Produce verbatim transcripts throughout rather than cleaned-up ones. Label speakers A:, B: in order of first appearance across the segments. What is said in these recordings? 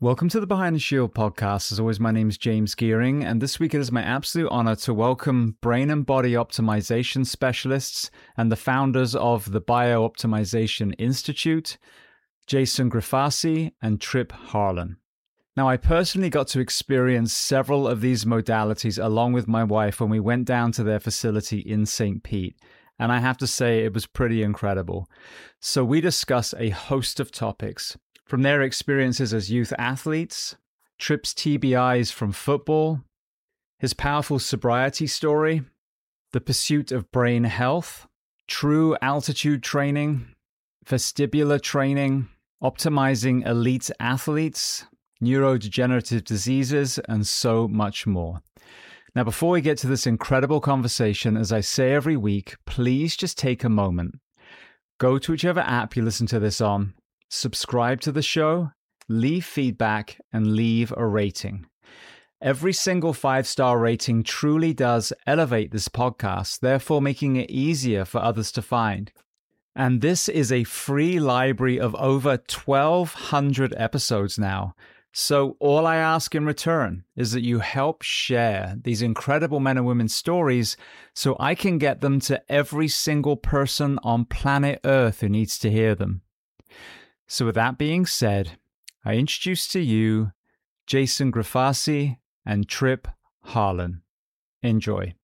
A: Welcome to the Behind the Shield podcast. As always, my name is James Gearing, and this week it is my absolute honor to welcome brain and body optimization specialists and the founders of the Bio-Optimization Institute, Jason Grifasi and Trip Harlan. Now, I personally got to experience several of these modalities along with my wife when we went down to their facility in Saint Pete, and I have to say it was pretty incredible. So we discuss a host of topics, from their experiences as youth athletes, Trip's T B Is from football, his powerful sobriety story, the pursuit of brain health, true altitude training, vestibular training, optimizing elite athletes, neurodegenerative diseases, and so much more. Now, before we get to this incredible conversation, as I say every week, please just take a moment. Go to whichever app you listen to this on, subscribe to the show, leave feedback, and leave a rating. Every single five-star rating truly does elevate this podcast, therefore making it easier for others to find. And this is a free library of over twelve hundred episodes now. So all I ask in return is that you help share these incredible men and women's stories so I can get them to every single person on planet Earth who needs to hear them. So with that being said, I introduce to you Jason Grifasi and Trip Harlan. Enjoy.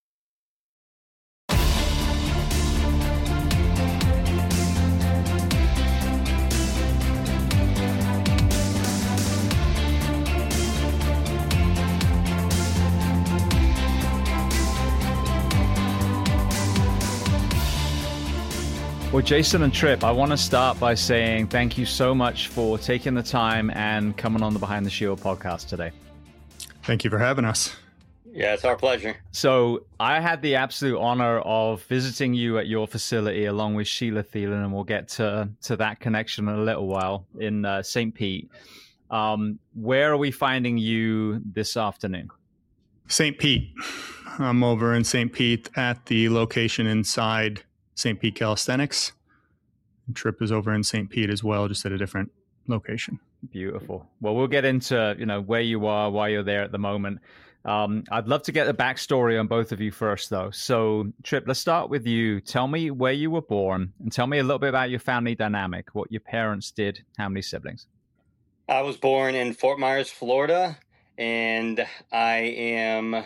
A: Well, Jason and Trip, I want to start by saying thank you so much for taking the time and coming on the Behind the Shield podcast today.
B: Thank you for having us.
C: Yeah, it's our pleasure.
A: So I had the absolute honor of visiting you at your facility along with Sheila Thielen, and we'll get to, to that connection in a little while, in uh, Saint Pete. Um, where are we finding you this afternoon?
B: Saint Pete. I'm over in Saint Pete at the location inside Saint Pete Calisthenics. Trip is over in Saint Pete as well, just at a different location.
A: Beautiful. Well, we'll get into, you know, where you are, why you're there at the moment. Um, I'd love to get the backstory on both of you first, though. So, Trip, let's start with you. Tell me where you were born and tell me a little bit about your family dynamic, what your parents did, how many siblings.
C: I was born in Fort Myers, Florida, and I am...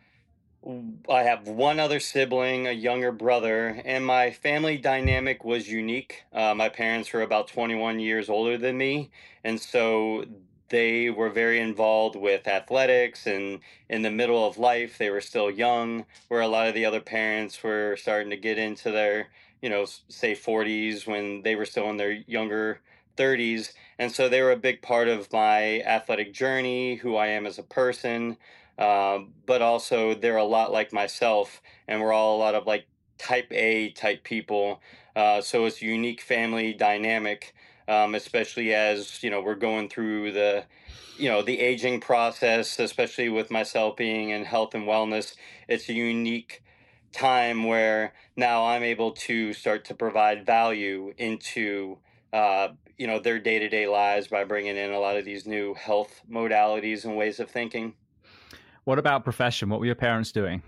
C: I have one other sibling, a younger brother, and my family dynamic was unique. Uh, my parents were about twenty-one years older than me, and so they were very involved with athletics, and in the middle of life, they were still young, where a lot of the other parents were starting to get into their, you know, say forties when they were still in their younger thirties. And so they were a big part of my athletic journey, who I am as a person. Uh, but also they're a lot like myself, and we're all a lot of like type A type people. Uh, so it's a unique family dynamic, um, especially as, you know, we're going through the, you know, the aging process, especially with myself being in health and wellness. It's a unique time where now I'm able to start to provide value into, uh, you know, their day-to-day lives by bringing in a lot of these new health modalities and ways of thinking.
A: What about profession? What were your parents doing?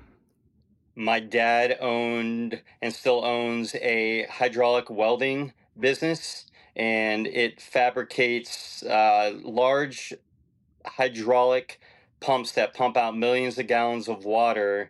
C: My dad owned and still owns a hydraulic welding business, and it fabricates uh, large hydraulic pumps that pump out millions of gallons of water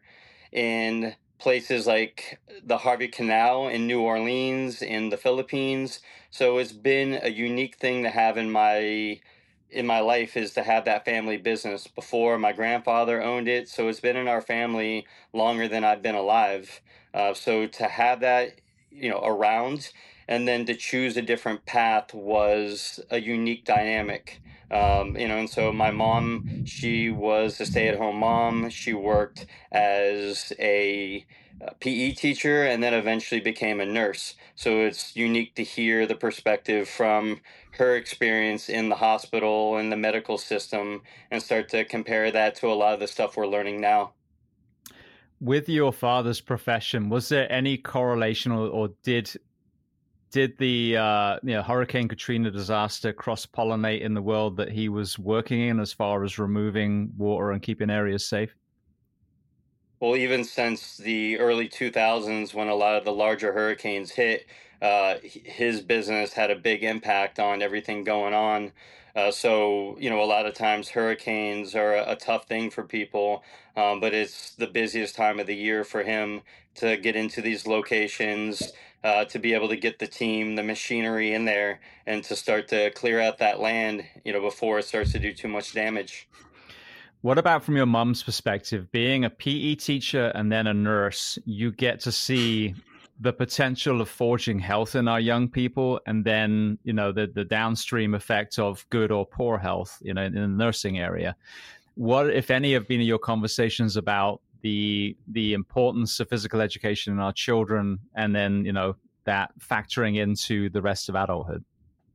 C: in places like the Harvey Canal in New Orleans, in the Philippines. So it's been a unique thing to have in my in my life, is to have that family business. Before, my grandfather owned it, so it's been in our family longer than I've been alive. Uh, so to have that, you know, around, and then to choose a different path was a unique dynamic. Um, you know, and so my mom, she was a stay-at-home mom. She worked as a P E teacher and then eventually became a nurse. So it's unique to hear the perspective from her experience in the hospital and the medical system and start to compare that to a lot of the stuff we're learning now.
A: With your father's profession, was there any correlation, or, or did did the uh, you know, Hurricane Katrina disaster cross-pollinate in the world that he was working in as far as removing water and keeping areas safe?
C: Well, even since the early two thousands, when a lot of the larger hurricanes hit, uh, h- his business had a big impact on everything going on. Uh, so, you know, a lot of times hurricanes are a, a tough thing for people, um, but it's the busiest time of the year for him to get into these locations, uh, to be able to get the team, the machinery in there, and to start to clear out that land, you know, before it starts to do too much damage.
A: What about from your mom's perspective? Being a P E teacher and then a nurse, you get to see the potential of forging health in our young people, and then, you know, the, the downstream effect of good or poor health, you know, in the nursing area. What, if any, have been your conversations about the the importance of physical education in our children, and then, you know, that factoring into the rest of adulthood?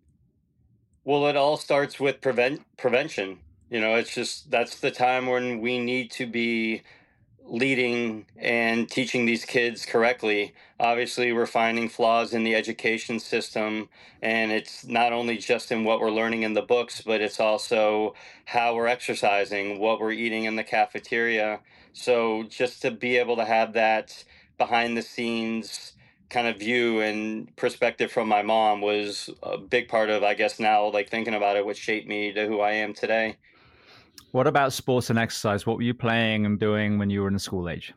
C: Well, it all starts with prevent prevention. You know, it's just that's the time when we need to be leading and teaching these kids correctly. Obviously, we're finding flaws in the education system, and it's not only just in what we're learning in the books, but it's also how we're exercising, what we're eating in the cafeteria. So, just to be able to have that behind the scenes kind of view and perspective from my mom was a big part of, I guess, now, like thinking about it, what shaped me to who I am today.
A: What about sports and exercise? What were you playing and doing when you were in the school age?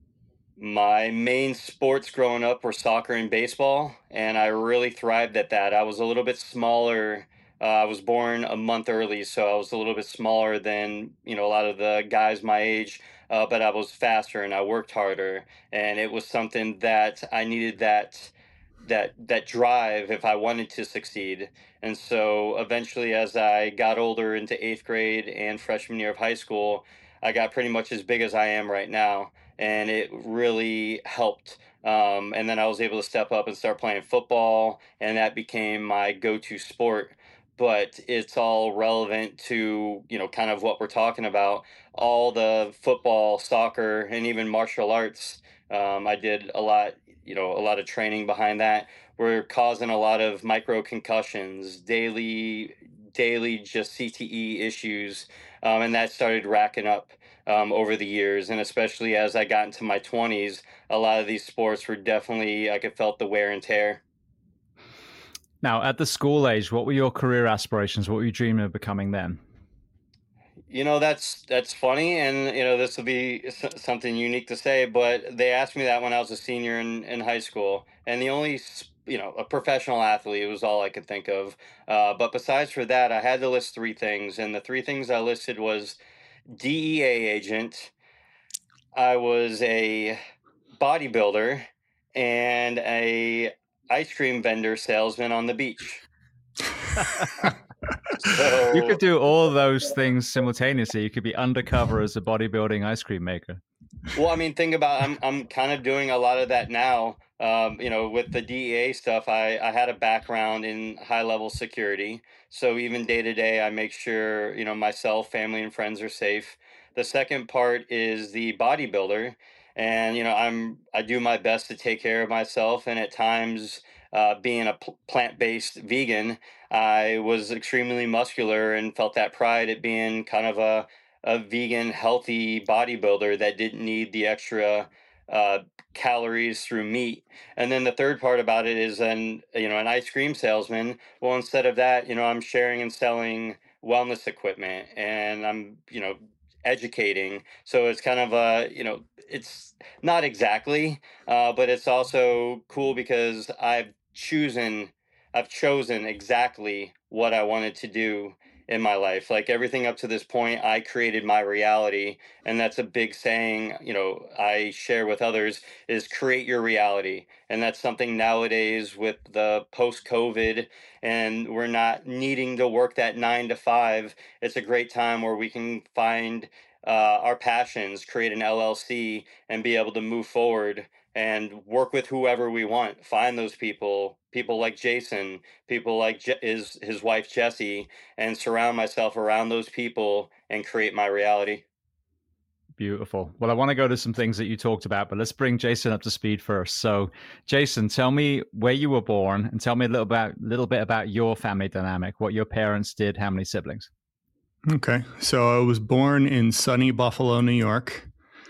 C: My main sports growing up were soccer and baseball, and I really thrived at that. I was a little bit smaller. Uh, I was born a month early, so I was a little bit smaller than, you know, a lot of the guys my age, uh, but I was faster and I worked harder, and it was something that I needed that that that drive if I wanted to succeed. And so eventually, as I got older into eighth grade and freshman year of high school, I got pretty much as big as I am right now, and it really helped. Um, and then I was able to step up and start playing football, and that became my go-to sport. But it's all relevant to, you know, kind of what we're talking about. All the football, soccer, and even martial arts. Um, I did a lot, you know, a lot of training behind that. We're causing a lot of micro concussions, daily, daily just C T E issues, um, and that started racking up um, over the years. And especially as I got into my twenties, a lot of these sports were definitely, I could felt the wear and tear.
A: Now, at the school age, what were your career aspirations? What were you dreaming of becoming then?
C: You know, that's that's funny, and you know, this will be s- something unique to say, but they asked me that when I was a senior in, in high school, and the only s- you know, a professional athlete was all I could think of. Uh, but besides for that, I had to list three things, and the three things I listed was D E A agent, I was a bodybuilder, and a ice cream vendor salesman on the beach.
A: You could
C: So,
A: do all those things simultaneously. You could be undercover as a bodybuilding ice cream maker.
C: well, I mean, think about I'm I'm kind of doing a lot of that now. Um, you know, with the D E A stuff, I I had a background in high level security, so even day to day, I make sure, you know, myself, family, and friends are safe. The second part is the bodybuilder, and you know, I'm I do my best to take care of myself, and at times, uh, being a pl- plant-based vegan, I was extremely muscular and felt that pride at being kind of a a vegan, healthy bodybuilder that didn't need the extra uh, calories through meat. And then the third part about it is, an you know, an ice cream salesman. Well, instead of that, you know, I'm sharing and selling wellness equipment, and I'm, you know, educating. So it's kind of a, you know, it's not exactly, uh, but it's also cool because I've chosen, I've chosen exactly what I wanted to do in my life. Like everything up to this point, I created my reality. And that's a big saying, you know, I share with others is create your reality. And that's something nowadays with the post COVID, and we're not needing to work that nine to five. It's a great time where we can find uh, our passions, create an L L C, and be able to move forward and work with whoever we want. Find those people, people like Jason, people like Je- his his wife Jessie, and surround myself around those people and create my reality.
A: Beautiful. Well, I want to go to some things that you talked about, but let's bring Jason up to speed first. So, Jason, tell me where you were born and tell me a little about little bit about your family dynamic, what your parents did, how many siblings.
B: Okay. So I was born in sunny Buffalo, New York,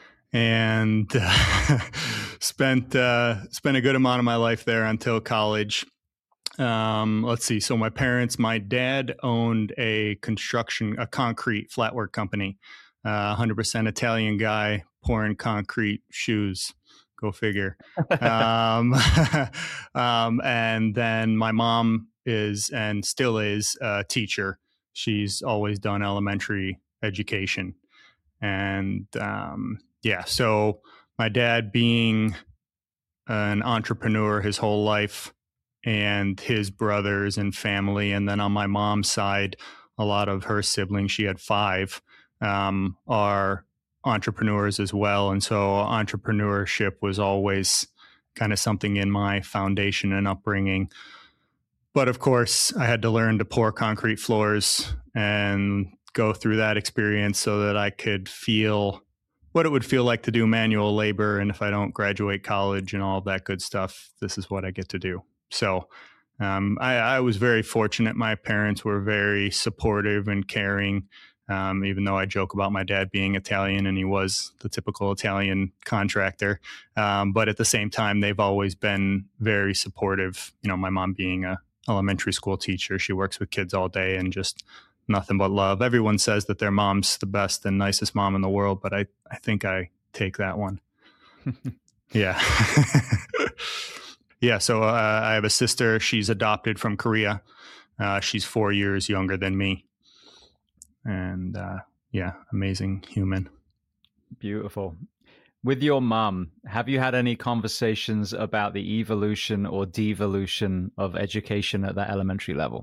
B: and uh, spent uh, spent a good amount of my life there until college. Um, let's see. So my parents, my dad owned a construction, a concrete flatwork company. Uh, one hundred percent Italian guy pouring concrete shoes. Go figure. um, um, and then my mom is and still is a teacher. She's always done elementary education. And um, yeah, so my dad being an entrepreneur his whole life, and his brothers and family. And then on my mom's side, a lot of her siblings, she had five, um, are entrepreneurs as well. And so entrepreneurship was always kind of something in my foundation and upbringing. But of course, I had to learn to pour concrete floors and go through that experience so that I could feel what it would feel like to do manual labor. And if I don't graduate college and all of that good stuff, this is what I get to do. So um, I, I was very fortunate. My parents were very supportive and caring, um, even though I joke about my dad being Italian and he was the typical Italian contractor. Um, but at the same time, they've always been very supportive. You know, my mom being a elementary school teacher, she works with kids all day and just nothing but love. Everyone says that their mom's the best and nicest mom in the world, but I, I think I take that one. Yeah. Yeah, so uh, I have a sister. She's adopted from Korea. Uh, she's four years younger than me. And uh, yeah, amazing human.
A: Beautiful. With your mom, have you had any conversations about the evolution or devolution of education at that elementary level?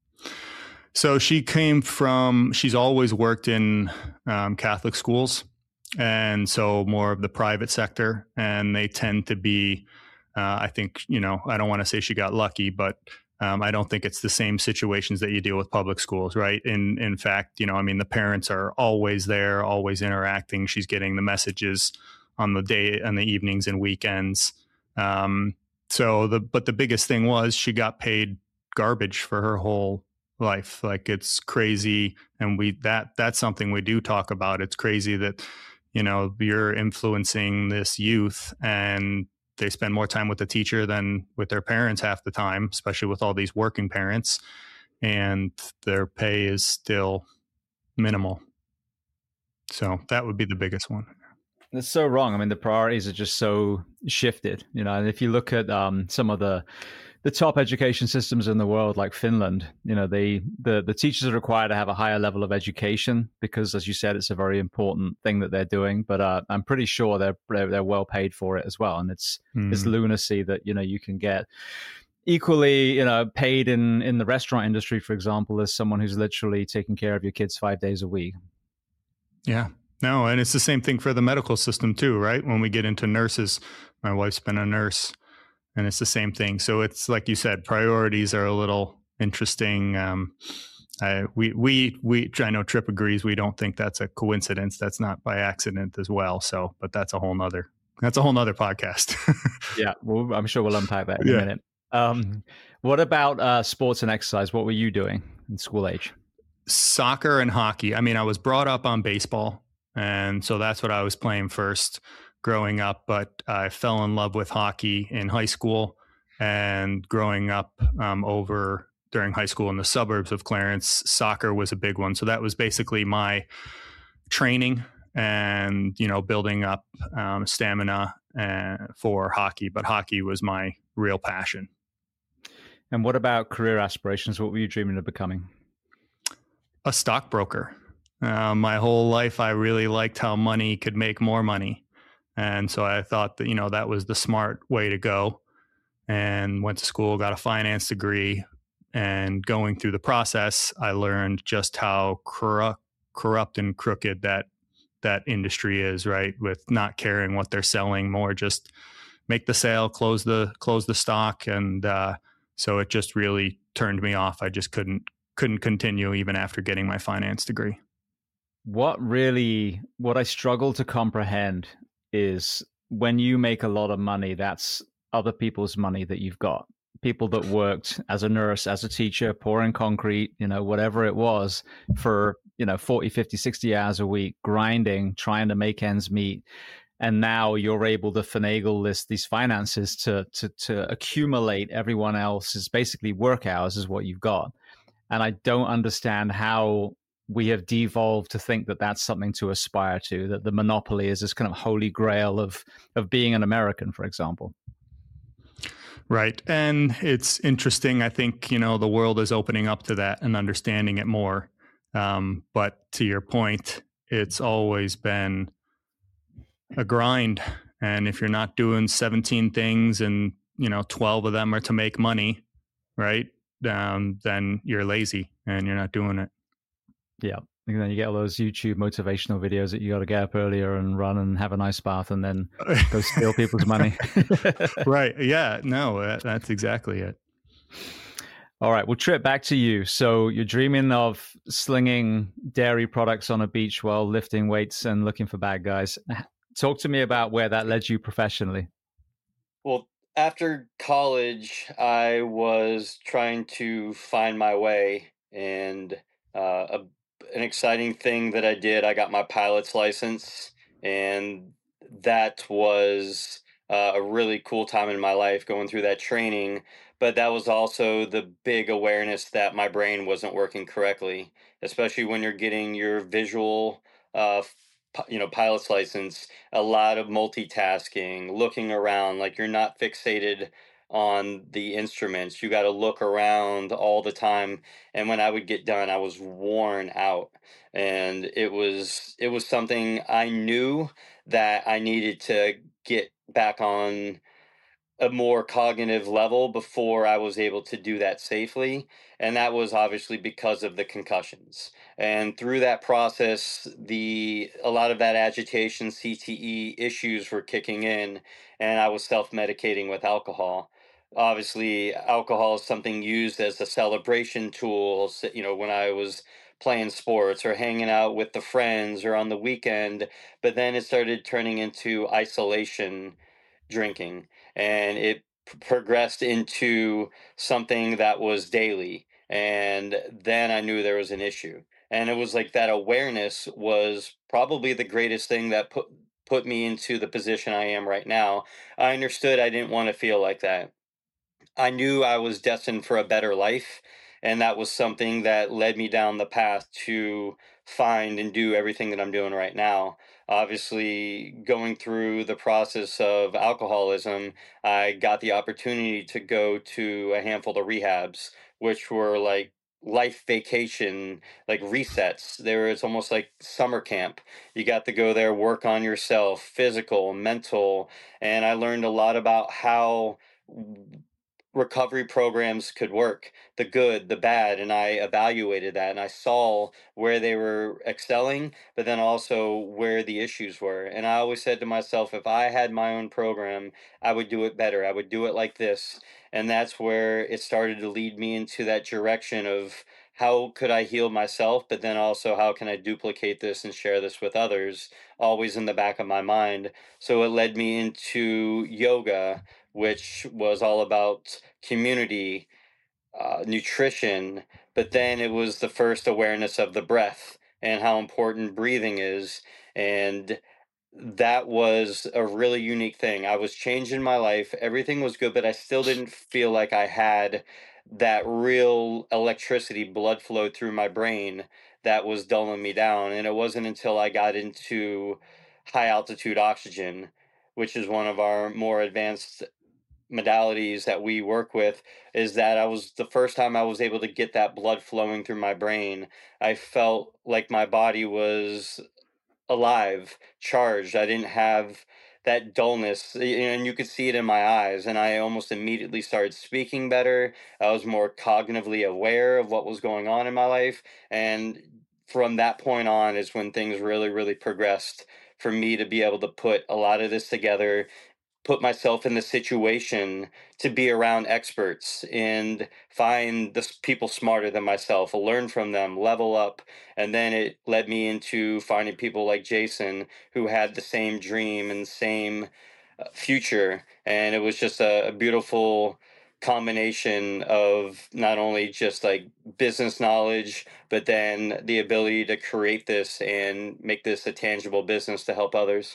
B: So she came from, she's always worked in um, Catholic schools. And so more of the private sector. And they tend to be, Uh, I think, you know, I don't want to say she got lucky, but um, I don't think it's the same situations that you deal with public schools, right? In in fact, you know, I mean, the parents are always there, always interacting. She's getting the messages on the day, on the evenings and weekends. Um, so the but the biggest thing was she got paid garbage for her whole life. Like, it's crazy, and we that that's something we do talk about. It's crazy that, you know, you're influencing this youth and they spend more time with the teacher than with their parents half the time, especially with all these working parents, and their pay is still minimal. So that would be the biggest one.
A: That's so wrong. I mean, the priorities are just so shifted, you know, and if you look at um, some of the the top education systems in the world, like Finland, you know, they the, the teachers are required to have a higher level of education because, as you said, it's a very important thing that they're doing. But uh, I'm pretty sure they're, they're they're well paid for it as well. And it's mm. it's lunacy that, you know, you can get equally, you know, paid in in the restaurant industry, for example, as someone who's literally taking care of your kids five days a week.
B: Yeah. No, and it's the same thing for the medical system too, right? When we get into nurses, my wife's been a nurse. And it's the same thing. So it's like you said, priorities are a little interesting. Um, I, we, we, we, I know Tripp agrees. We don't think that's a coincidence. That's not by accident as well. So, but that's a whole nother, that's a whole nother podcast.
A: Yeah. Well, I'm sure we'll unpack that in
B: yeah.
A: a minute. Um, what about uh, sports and exercise? What were you doing in school age?
B: Soccer and hockey. I mean, I was brought up on baseball, and so that's what I was playing first growing up, but I fell in love with hockey in high school, and growing up um, over during high school in the suburbs of Clarence, soccer was a big one. So that was basically my training and, you know, building up um, stamina uh, for hockey, but hockey was my real passion.
A: And what about career aspirations? What were you dreaming of becoming?
B: A stockbroker. Uh, my whole life, I really liked how money could make more money. And so I thought that, you know, that was the smart way to go, and went to school, got a finance degree, and going through the process, I learned just how corrupt, corrupt and crooked that, that industry is, right? With not caring what they're selling, more just make the sale, close the, close the stock. And uh, so it just really turned me off. I just couldn't, couldn't continue even after getting my finance degree.
A: what really, what I struggle to comprehend is when you make a lot of money, that's other people's money that you've got. People that worked as a nurse, as a teacher, pouring concrete, you know, whatever it was for, you know, forty, fifty, sixty hours a week, grinding, trying to make ends meet. And now you're able to finagle this, these finances to, to, to accumulate everyone else's basically work hours is what you've got. And I don't understand how we have devolved to think that that's something to aspire to, that the monopoly is this kind of holy grail of, of being an American, for example.
B: Right. And it's interesting. I think, you know, the world is opening up to that and understanding it more. Um, but to your point, it's always been a grind. And if you're not doing seventeen things and, you know, twelve of them are to make money, right, um, then you're lazy and you're not doing it.
A: Yeah. And then you get all those YouTube motivational videos that you got to get up earlier and run and have a nice bath and then go steal people's money.
B: Right. Yeah. No, that's exactly it.
A: All right. We'll trip back to you. So you're dreaming of slinging dairy products on a beach while lifting weights and looking for bad guys. Talk to me about where that led you professionally.
C: Well, after college, I was trying to find my way, and uh, a, an exciting thing that I did, I got my pilot's license, and that was uh, a really cool time in my life going through that training. But that was also the big awareness that my brain wasn't working correctly, especially when you're getting your visual uh, you know, pilot's license, a lot of multitasking, looking around, like you're not fixated on the instruments. You got to look around all the time. And when I would get done, I was worn out. And it was it was something I knew that I needed to get back on a more cognitive level before I was able to do that safely. And that was obviously because of the concussions. And through that process, the a lot of that agitation, C T E issues were kicking in, and I was self-medicating with alcohol. Obviously, alcohol is something used as a celebration tool, you know, when I was playing sports or hanging out with the friends or on the weekend, but then it started turning into isolation drinking, and it p- progressed into something that was daily, and then I knew there was an issue. And it was like that awareness was probably the greatest thing that put put me into the position I am right now. I understood I didn't want to feel like that. I knew I was destined for a better life, and that was something that led me down the path to find and do everything that I'm doing right now. Obviously, going through the process of alcoholism, I got the opportunity to go to a handful of rehabs, which were like life vacation, like resets. There was almost like summer camp. You got to go there, work on yourself, physical, mental, and I learned a lot about how recovery programs could work, the good, the bad, and I evaluated that and I saw where they were excelling, but then also where the issues were. And I always said to myself, if I had my own program, I would do it better. I would do it like this. And that's where it started to lead me into that direction of how could I heal myself, but then also how can I duplicate this and share this with others, always in the back of my mind. So it led me into yoga, which was all about community, uh, nutrition, but then it was the first awareness of the breath and how important breathing is. And that was a really unique thing. I was changing my life, everything was good, but I still didn't feel like I had that real electricity, blood flow through my brain that was dulling me down. And it wasn't until I got into high altitude oxygen, which is one of our more advanced modalities that we work with, is that I was the first time I was able to get that blood flowing through my brain. I felt like my body was alive, charged. I didn't have that dullness, and you could see it in my eyes. And I almost immediately started speaking better. I was more cognitively aware of what was going on in my life. And from that point on is when things really, really progressed for me to be able to put a lot of this together put myself in the situation to be around experts and find the s- people smarter than myself, learn from them, level up. And then it led me into finding people like Jason who had the same dream and same uh, future. And it was just a, a beautiful combination of not only just like business knowledge, but then the ability to create this and make this a tangible business to help others.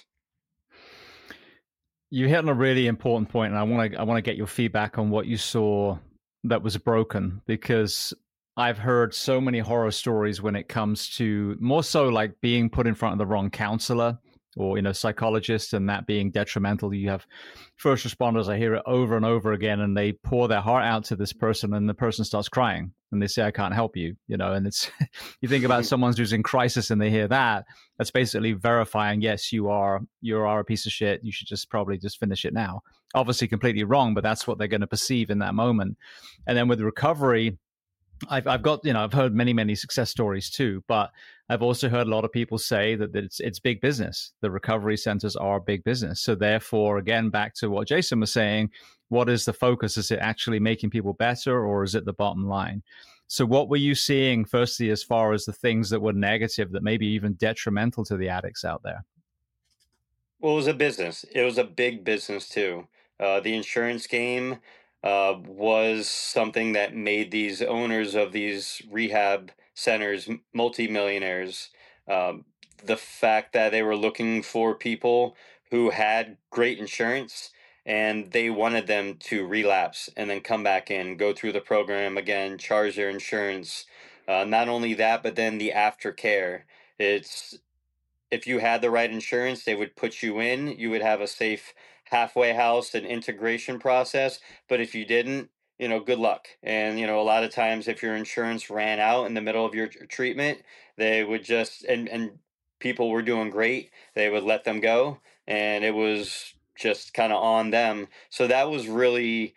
A: You hit on a really important point, and I want to I want to get your feedback on what you saw that was broken, because I've heard so many horror stories when it comes to more so like being put in front of the wrong counselor or, you know, psychologist, and that being detrimental. You have first responders, I hear it over and over again, and they pour their heart out to this person, and the person starts crying and they say, I can't help you, you know, and it's, you think about someone who's in crisis and they hear that, that's basically verifying, yes, you are, you are a piece of shit. You should just probably just finish it now. Obviously completely wrong, but that's what they're going to perceive in that moment. And then with recovery, I've I've got, you know, I've heard many many success stories too, but I've also heard a lot of people say that, that it's it's big business. The recovery centers are big business. So therefore, again, back to what Jason was saying, what is the focus? Is it actually making people better, or is it the bottom line? So what were you seeing firstly as far as the things that were negative, that maybe even detrimental to the addicts out there?
C: Well, it was a business. It was a big business too. Uh, the insurance game uh, was something that made these owners of these rehab centers m- multimillionaires. Um, the fact that they were looking for people who had great insurance and they wanted them to relapse and then come back in, go through the program again, charge their insurance. Uh, not only that, but then the aftercare. It's if you had the right insurance, they would put you in. You would have a safe halfway house and integration process. But if you didn't, you know, good luck. And, you know, a lot of times if your insurance ran out in the middle of your tr- treatment, they would just, and, and people were doing great, they would let them go. And it was just kind of on them. So that was really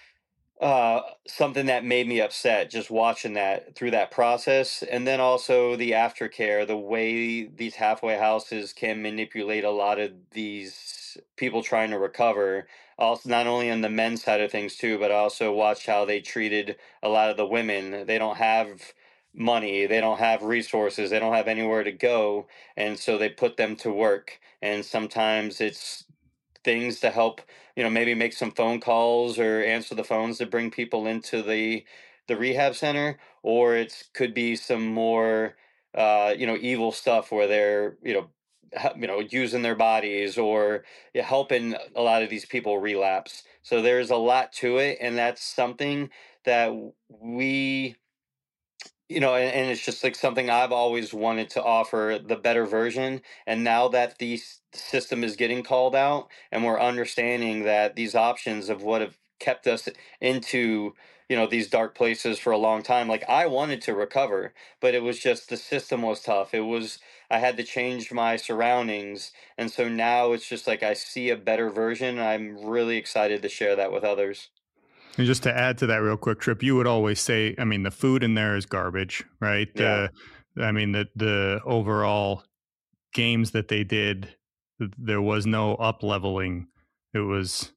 C: uh something that made me upset just watching that through that process. And then also the aftercare, the way these halfway houses can manipulate a lot of these people trying to recover, also not only on the men's side of things too, but I also watched how they treated a lot of the women. They don't have money, they don't have resources, they don't have anywhere to go, and so they put them to work. And sometimes it's things to help, you know, maybe make some phone calls or answer the phones to bring people into the the rehab center, or it could be some more uh you know, evil stuff where they're, you know, he- you know, using their bodies or, yeah, helping a lot of these people relapse. So there's a lot to it, and that's something that we, you know, and, and it's just like something I've always wanted to offer, the better version. And now that the s- system is getting called out and we're understanding that these options of what have kept us into, you know, these dark places for a long time, like I wanted to recover, but it was just the system was tough. It was, I had to change my surroundings. And so now it's just like I see a better version. I'm really excited to share that with others.
B: And just to add to that real quick, Trip, you would always say, I mean, the food in there is garbage, right?
C: Yeah.
B: The, I mean, the the overall games that they did, th- there was no up leveling. It was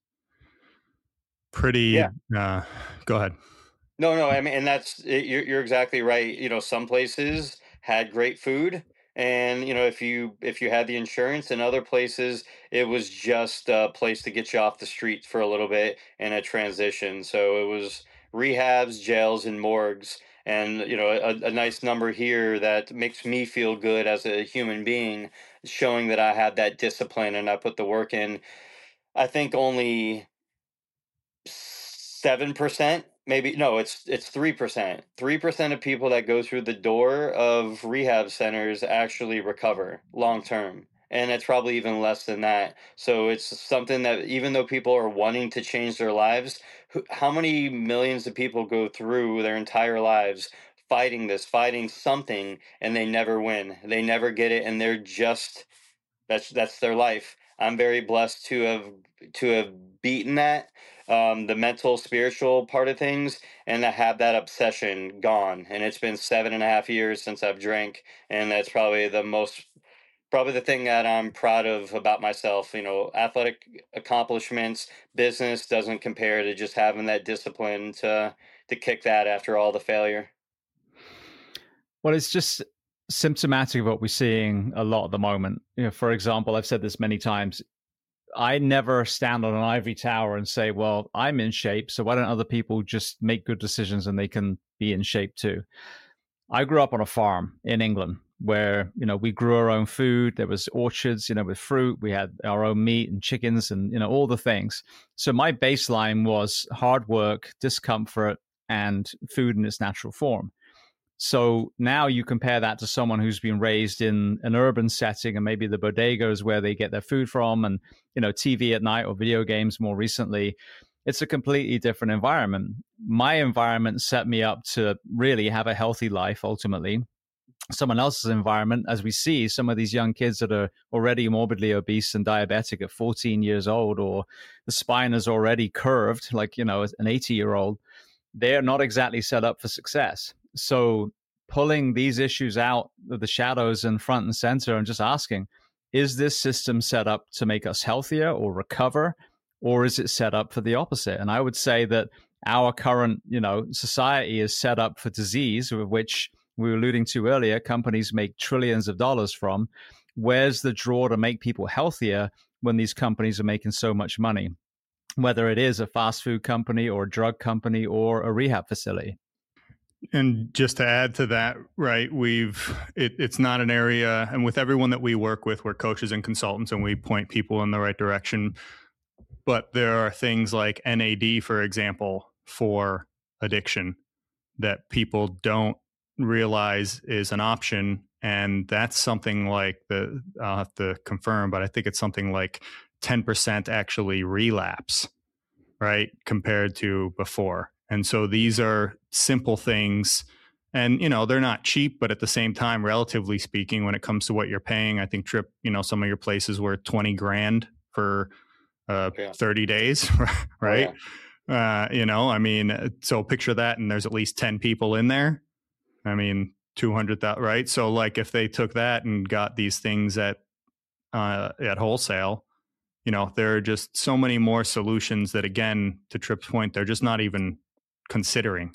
B: pretty.
C: Yeah.
B: Uh, go ahead.
C: No, no, I mean, and that's it, you're you're exactly right. You know, some places had great food, and you know, if you if you had the insurance, and other places it was just a place to get you off the street for a little bit and a transition. So it was rehabs, jails, and morgues, and you know, a, a nice number here that makes me feel good as a human being, showing that I had that discipline and I put the work in. I think only seven percent, maybe. No, it's it's three percent. Three percent of people that go through the door of rehab centers actually recover long term, and it's probably even less than that. So it's something that, even though people are wanting to change their lives, who, how many millions of people go through their entire lives fighting this, fighting something, and they never win, they never get it, and they're just, that's that's their life. I'm very blessed to have to have beaten that, um, the mental, spiritual part of things, and to have that obsession gone. And it's been seven and a half years since I've drank, and that's probably the most probably the thing that I'm proud of about myself. You know, athletic accomplishments, business doesn't compare to just having that discipline to to kick that after all the failure.
A: Well, it's just symptomatic of what we're seeing a lot at the moment. You know, for example, I've said this many times. I never stand on an ivory tower and say, well, I'm in shape, so why don't other people just make good decisions and they can be in shape too? I grew up on a farm in England where, you know, we grew our own food. There was orchards, you know, with fruit. We had our own meat and chickens and, you know, all the things. So my baseline was hard work, discomfort, and food in its natural form. So now you compare that to someone who's been raised in an urban setting, and maybe the bodegas where they get their food from, and, you know, T V at night or video games more recently. It's a completely different environment. My environment set me up to really have a healthy life ultimately. Someone else's environment, as we see some of these young kids that are already morbidly obese and diabetic at fourteen years old, or the spine is already curved like, you know, an eighty year old, they're not exactly set up for success. So pulling these issues out of the shadows and front and center and just asking, is this system set up to make us healthier or recover, or is it set up for the opposite? And I would say that our current, you know, society is set up for disease, of which we were alluding to earlier, companies make trillions of dollars from. Where's the draw to make people healthier when these companies are making so much money, whether it is a fast food company or a drug company or a rehab facility?
B: And just to add to that, right, we've, it, it's not an area, and with everyone that we work with, we're coaches and consultants and we point people in the right direction. But there are things like N A D, for example, for addiction that people don't realize is an option. And that's something like the, I'll have to confirm, but I think it's something like ten percent actually relapse, right, compared to before. And so these are simple things, and, you know, they're not cheap, but at the same time, relatively speaking, when it comes to what you're paying, I think Trip, you know, some of your places were twenty grand for uh, yeah. thirty days, right? Oh, yeah. uh, you know, I mean, so picture that, and there's at least ten people in there. I mean, two hundred thousand, right? So like if they took that and got these things at, uh, at wholesale, you know, there are just so many more solutions that, again, to Trip's point, they're just not even considering.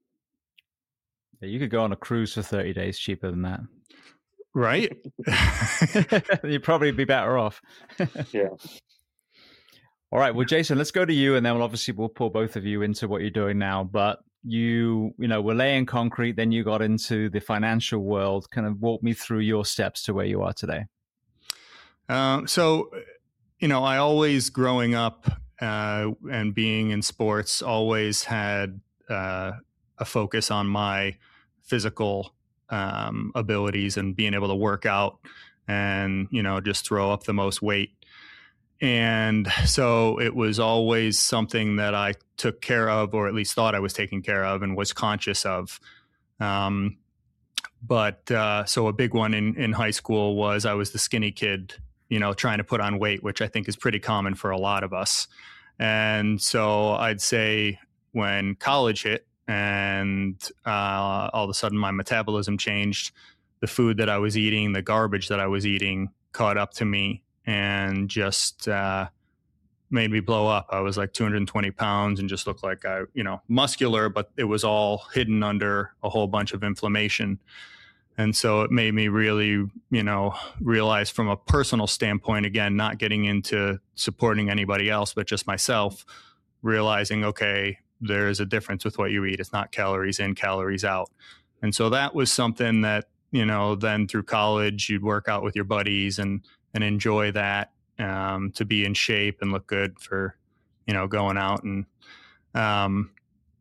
A: Yeah, you could go on a cruise for thirty days cheaper than that.
B: Right?
A: You'd probably be better off.
C: Yeah.
A: All right. Well, Jason, let's go to you, and then we'll obviously we'll pull both of you into what you're doing now. But you, you know, were laying concrete, then you got into the financial world. Kind of walk me through your steps to where you are today.
B: Um, so, you know, I always growing up uh, and being in sports always had uh, a focus on my physical um, abilities and being able to work out and, you know, just throw up the most weight. And so it was always something that I took care of, or at least thought I was taking care of and was conscious of. Um, but uh, so a big one in, in high school was I was the skinny kid, you know, trying to put on weight, which I think is pretty common for a lot of us. And so I'd say when college hit and uh, all of a sudden my metabolism changed, the food that I was eating, the garbage that I was eating caught up to me and just uh, made me blow up. I was like two hundred twenty pounds and just looked like I, you know, muscular, but it was all hidden under a whole bunch of inflammation. And so it made me really, you know, realize from a personal standpoint, again, not getting into supporting anybody else, but just myself, realizing, okay, there's a difference with what you eat. It's not calories in, calories out. And so that was something that, you know, then through college, you'd work out with your buddies and and enjoy that, um, to be in shape and look good for, you know, going out. And, um,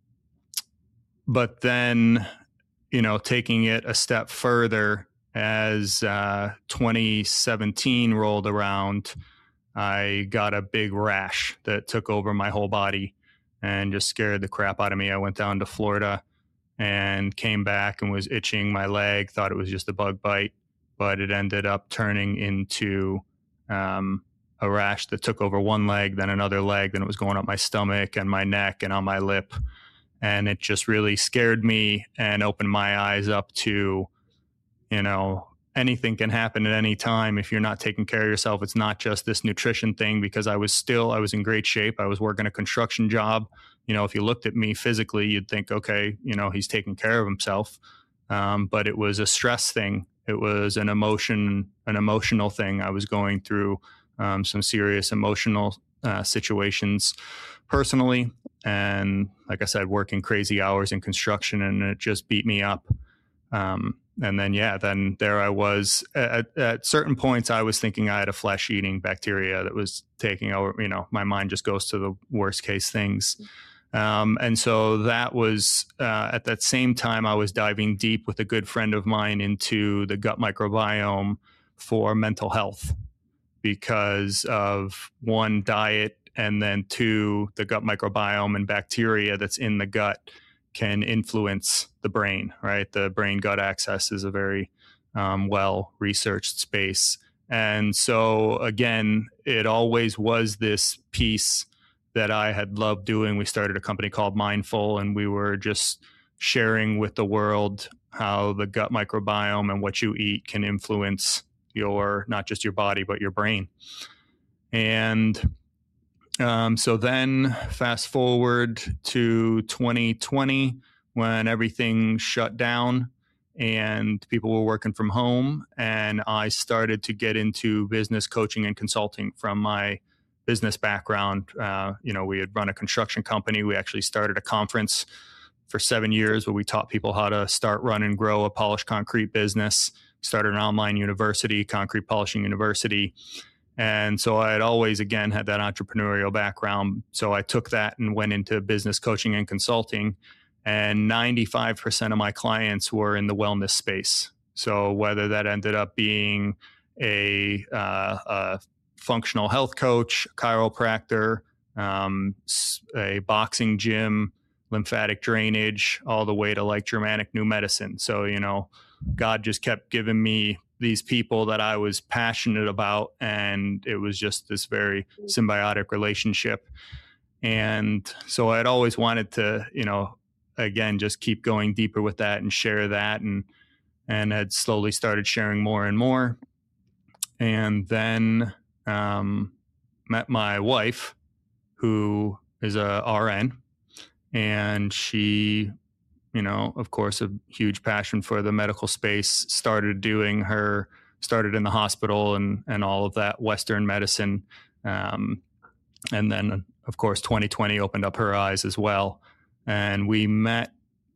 B: but then, you know, taking it a step further as, uh, twenty seventeen rolled around, I got a big rash that took over my whole body and just scared the crap out of me. I went down to Florida and came back and was itching my leg, thought it was just a bug bite, but it ended up turning into um, a rash that took over one leg, then another leg, then it was going up my stomach and my neck and on my lip. And it just really scared me and opened my eyes up to, you know, anything can happen at any time if you're not taking care of yourself. It's not just this nutrition thing, because I was still, I was in great shape. I was working a construction job. You know, if you looked at me physically, you'd think, okay, you know, he's taking care of himself. Um, but it was a stress thing. It was an emotion, an emotional thing. I was going through um, some serious emotional uh, situations personally. And like I said, working crazy hours in construction, and it just beat me up. Um, and then, yeah, then there I was at, at certain points, I was thinking I had a flesh eating bacteria that was taking over, you know, my mind just goes to the worst case things. Um, and so that was, uh, at that same time, I was diving deep with a good friend of mine into the gut microbiome for mental health, because of one, diet, and then two, the gut microbiome and bacteria that's in the gut can influence the brain, right? The brain gut axis is a very um, well researched space. And so again, it always was this piece that I had loved doing. We started a company called Mindful, and we were just sharing with the world how the gut microbiome and what you eat can influence your, not just your body, but your brain. And Um, so then fast forward to twenty twenty, when everything shut down and people were working from home, and I started to get into business coaching and consulting from my business background. Uh, you know, we had run a construction company. We actually started a conference for seven years where we taught people how to start, run, and grow a polished concrete business. Started an online university, Concrete Polishing University. And so I had always, again, had that entrepreneurial background. So I took that and went into business coaching and consulting. And ninety-five percent of my clients were in the wellness space. So whether that ended up being a, uh, a functional health coach, chiropractor, um, a boxing gym, lymphatic drainage, all the way to like Germanic new medicine. So, you know, God just kept giving me these people that I was passionate about, and it was just this very symbiotic relationship. And so I'd always wanted to, you know, again, just keep going deeper with that and share that, and and had slowly started sharing more and more. And then um, met my wife, who is a R N, and she, you know, of course, a huge passion for the medical space, started doing her, started in the hospital and, and all of that Western medicine. Um, and then, of course, twenty twenty opened up her eyes as well. And we met,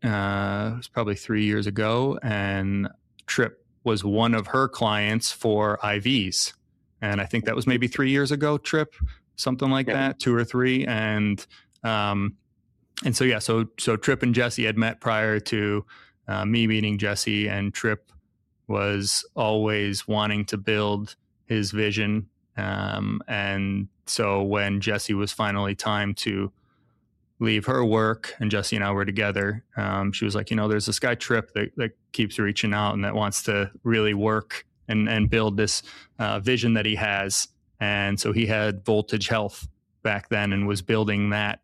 B: uh, it was probably three years ago, and Trip was one of her clients for I Vs. And I think that was maybe three years ago, Trip, something like yeah. that, two or three. And, um, And so, yeah, so so Trip and Jesse had met prior to uh, me meeting Jesse, and Trip was always wanting to build his vision. Um, and so when Jesse was finally time to leave her work and Jesse and I were together, um, she was like, you know, there's this guy Trip that, that keeps reaching out and that wants to really work and, and build this uh, vision that he has. And so he had Voltage Health back then and was building that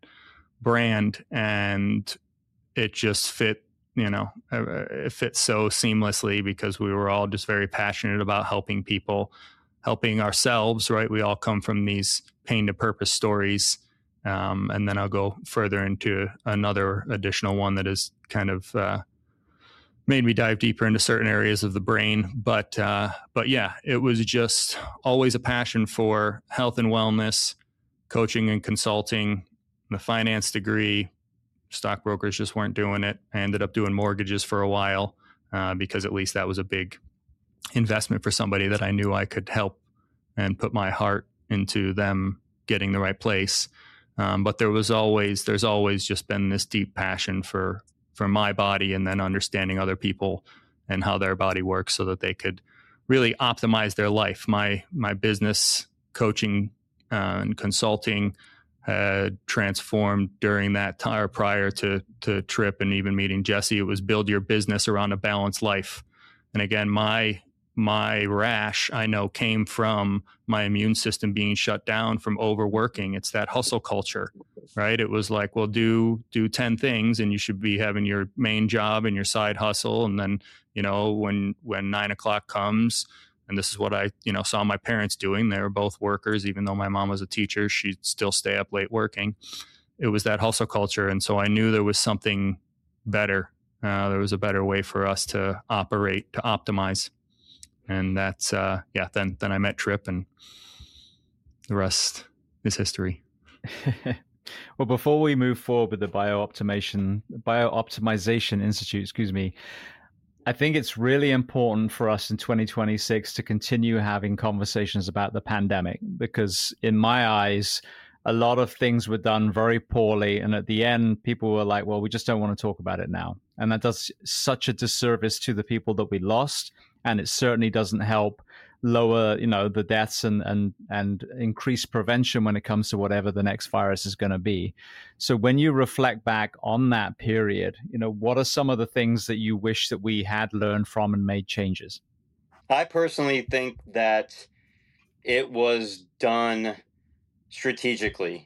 B: brand, and it just fit, you know, it fit so seamlessly because we were all just very passionate about helping people, helping ourselves, right? We all come from these pain to purpose stories. Um, and then I'll go further into another additional one that has kind of uh, made me dive deeper into certain areas of the brain. But, uh, but yeah, it was just always a passion for health and wellness, coaching and consulting. The finance degree, stockbrokers just weren't doing it. I ended up doing mortgages for a while uh, because at least that was a big investment for somebody that I knew I could help and put my heart into them getting the right place. Um, but there was always, there's always just been this deep passion for, for my body, and then understanding other people and how their body works so that they could really optimize their life. My, my business coaching uh, and consulting had transformed during that time, or prior to, to Trip and even meeting Jesse. It was build your business around a balanced life. And again, my, my rash, I know, came from my immune system being shut down from overworking. It's that hustle culture, right? It was like, well, do, do ten things and you should be having your main job and your side hustle. And then you know, when, when nine o'clock comes, and this is what I, you know, saw my parents doing. They were both workers. Even though my mom was a teacher, she'd still stay up late working. It was that hustle culture. And so I knew there was something better. Uh, there was a better way for us to operate, to optimize. And that's, uh, yeah, then, then I met Trip, and the rest is history.
A: Well, before we move forward with the Biooptimization, Biooptimization Institute, excuse me, I think it's really important for us in twenty twenty-six to continue having conversations about the pandemic, because in my eyes, a lot of things were done very poorly. And at the end, people were like, well, we just don't want to talk about it now. And that does such a disservice to the people that we lost. And it certainly doesn't help lower, you know, the deaths and and and increase prevention when it comes to whatever the next virus is going to be. So when you reflect back on that period, you know, what are some of the things that you wish that we had learned from and made changes?
C: I personally think that it was done strategically.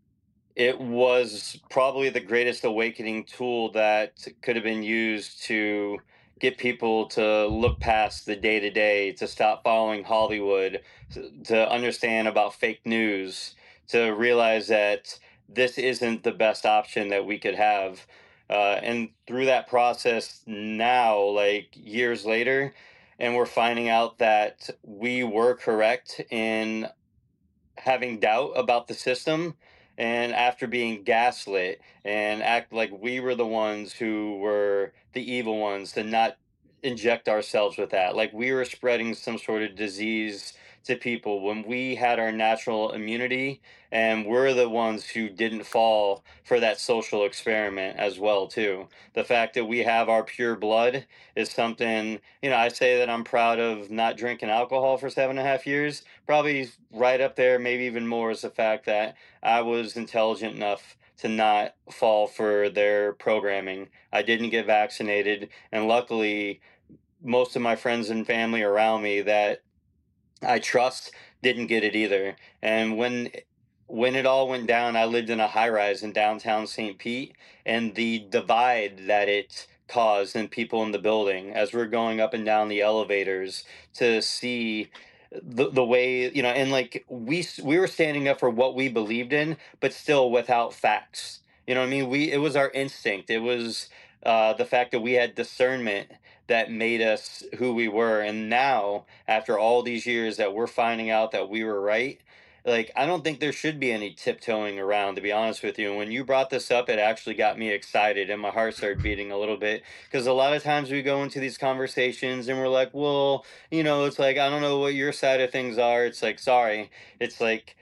C: It was probably the greatest awakening tool that could have been used to get people to look past the day to day, to stop following Hollywood, to understand about fake news, to realize that this isn't the best option that we could have. Uh, and through that process now, like years later, and we're finding out that we were correct in having doubt about the system, and after being gaslit and act like we were the ones who were the evil ones, to not inject ourselves with that, like we were spreading some sort of disease to people when we had our natural immunity, and we're the ones who didn't fall for that social experiment as well too. The fact that we have our pure blood is something, you know, I say that I'm proud of not drinking alcohol for seven and a half years. Probably right up there, maybe even more, is the fact that I was intelligent enough to not fall for their programming. I didn't get vaccinated, and luckily most of my friends and family around me that I trust didn't get it either. And when when it all went down, I lived in a high rise in downtown Saint Pete, and the divide that it caused in people in the building as we're going up and down the elevators to see the the way, you know, and like we we were standing up for what we believed in, but still without facts. You know what I mean? We it was our instinct. It was uh, the fact that we had discernment that made us who we were. And now, after all these years that we're finding out that we were right, like, I don't think there should be any tiptoeing around, to be honest with you. And when you brought this up, it actually got me excited, and my heart started beating a little bit, because a lot of times we go into these conversations and we're like, well, you know, it's like, I don't know what your side of things are. It's like, sorry. It's like,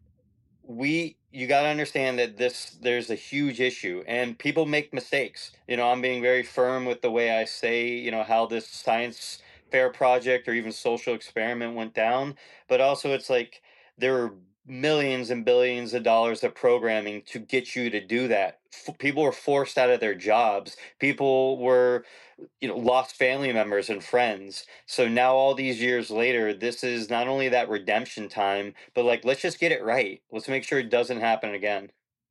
C: we you got to understand that this there's a huge issue, and people make mistakes. You know, I'm being very firm with the way I say, you know, how this science fair project or even social experiment went down. But also, it's like there were millions and billions of dollars of programming to get you to do that. F- people were forced out of their jobs. People were, you know, lost family members and friends. So now, all these years later, this is not only that redemption time, but like, let's just get it right. Let's make sure it doesn't happen again.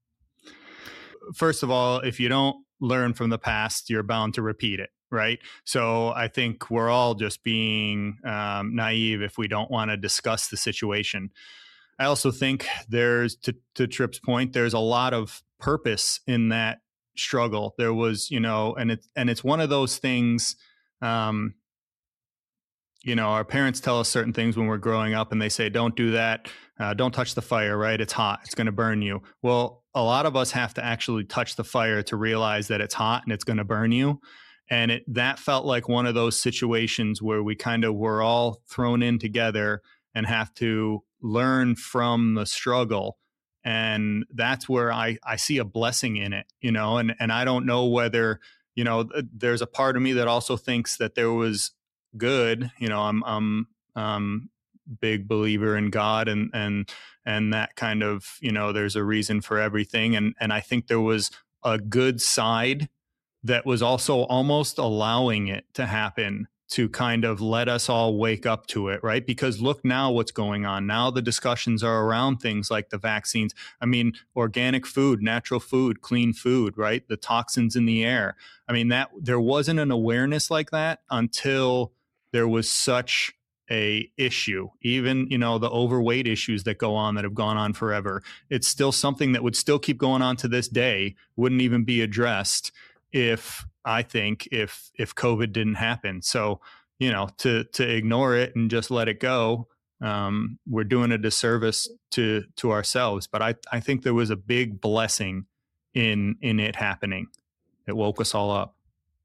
B: First of all, if you don't learn from the past, you're bound to repeat it, right? So I think we're all just being um, naive if we don't want to discuss the situation. I also think there's, to, to Trip's point, there's a lot of purpose in that struggle. There was, you know, and it's, and it's one of those things, um, you know, our parents tell us certain things when we're growing up, and they say, don't do that. Uh, don't touch the fire, right? It's hot. It's going to burn you. Well, a lot of us have to actually touch the fire to realize that it's hot and it's going to burn you. And it, that felt like one of those situations where we kind of were all thrown in together and have to learn from the struggle. And that's where I, I see a blessing in it, you know, and, and I don't know whether, you know, there's a part of me that also thinks that there was good, you know, I'm, I'm, um, big believer in God, and, and, and that kind of, you know, there's a reason for everything. And, and I think there was a good side that was also almost allowing it to happen to kind of let us all wake up to it, right? Because look now what's going on. Now the discussions are around things like the vaccines. I mean, organic food, natural food, clean food, right? The toxins in the air. I mean, that there wasn't an awareness like that until there was such a issue. Even, you know, the overweight issues that go on that have gone on forever. It's still something that would still keep going on to this day, wouldn't even be addressed if I think if if COVID didn't happen. So, you know, to to ignore it and just let it go, um, we're doing a disservice to to ourselves. But I, I think there was a big blessing in in it happening. It woke us all up.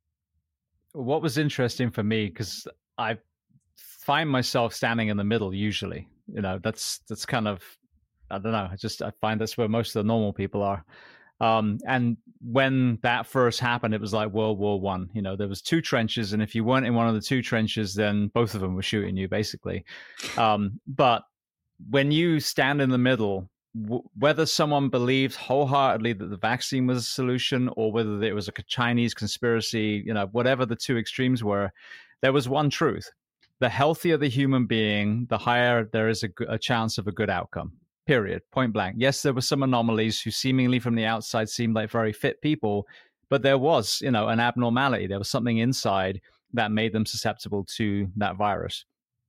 A: What was interesting for me, because I find myself standing in the middle usually. You know, that's that's kind of, I don't know, I just I find that's where most of the normal people are. Um, and when that first happened, it was like World War One. You know, there was two trenches, and if you weren't in one of the two trenches, then both of them were shooting you, basically. Um, but when you stand in the middle, w- whether someone believed wholeheartedly that the vaccine was a solution, or whether it was a Chinese conspiracy, you know, whatever the two extremes were, there was one truth: the healthier the human being, the higher there is a, a chance of a good outcome. Period. Point blank. Yes, there were some anomalies who seemingly from the outside seemed like very fit people, but there was, you know, an abnormality. There was something inside that made them susceptible to that virus.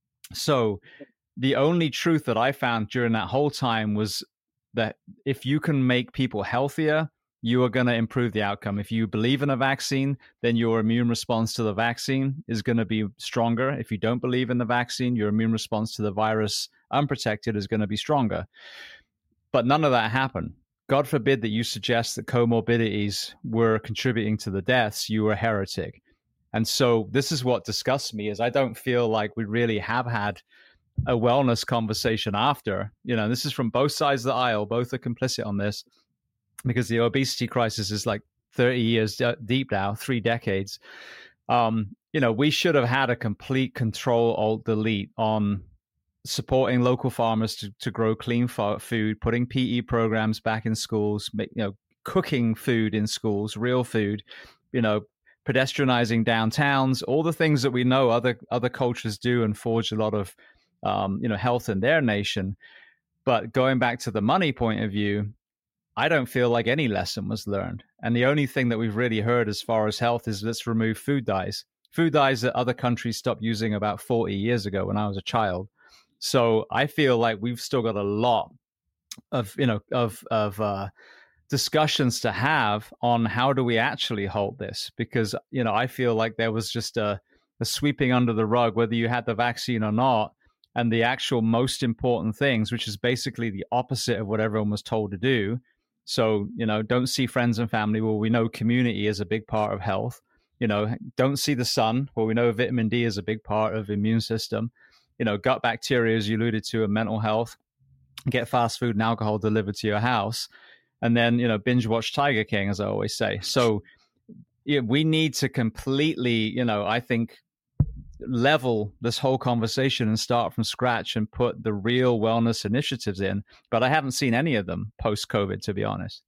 A: So the only truth that I found during that whole time was that if you can make people healthier, you are going to improve the outcome. If you believe in a vaccine, then your immune response to the vaccine is going to be stronger. If you don't believe in the vaccine, your immune response to the virus unprotected is going to be stronger. But none of that happened. God forbid that you suggest that comorbidities were contributing to the deaths. You were a heretic. And so this is what disgusts me, is I don't feel like we really have had a wellness conversation after. You know, this is from both sides of the aisle. Both are complicit on this, because the obesity crisis is like thirty years deep now, three decades. Um, you know, we should have had a complete control alt delete on supporting local farmers to, to grow clean food, putting P E programs back in schools, make, you know, cooking food in schools, real food, you know, pedestrianizing downtowns, all the things that we know other other cultures do and forge a lot of, um, you know, health in their nation. But going back to the money point of view, I don't feel like any lesson was learned. And the only thing that we've really heard as far as health is let's remove food dyes. Food dyes that other countries stopped using about forty years ago when I was a child. So I feel like we've still got a lot of, you know, of, of uh, discussions to have on how do we actually halt this? Because, you know, I feel like there was just a, a sweeping under the rug, whether you had the vaccine or not. And the actual most important things, which is basically the opposite of what everyone was told to do. So, you know, don't see friends and family. Well, we know community is a big part of health. You know, don't see the sun. Well, we know vitamin D is a big part of the immune system. You know, gut bacteria, as you alluded to, and mental health. Get fast food and alcohol delivered to your house. And then, you know, binge watch Tiger King, as I always say. So yeah, we need to completely, you know, I think, level this whole conversation and start from scratch and put the real wellness initiatives in. But I haven't seen any of them post-COVID, to be honest.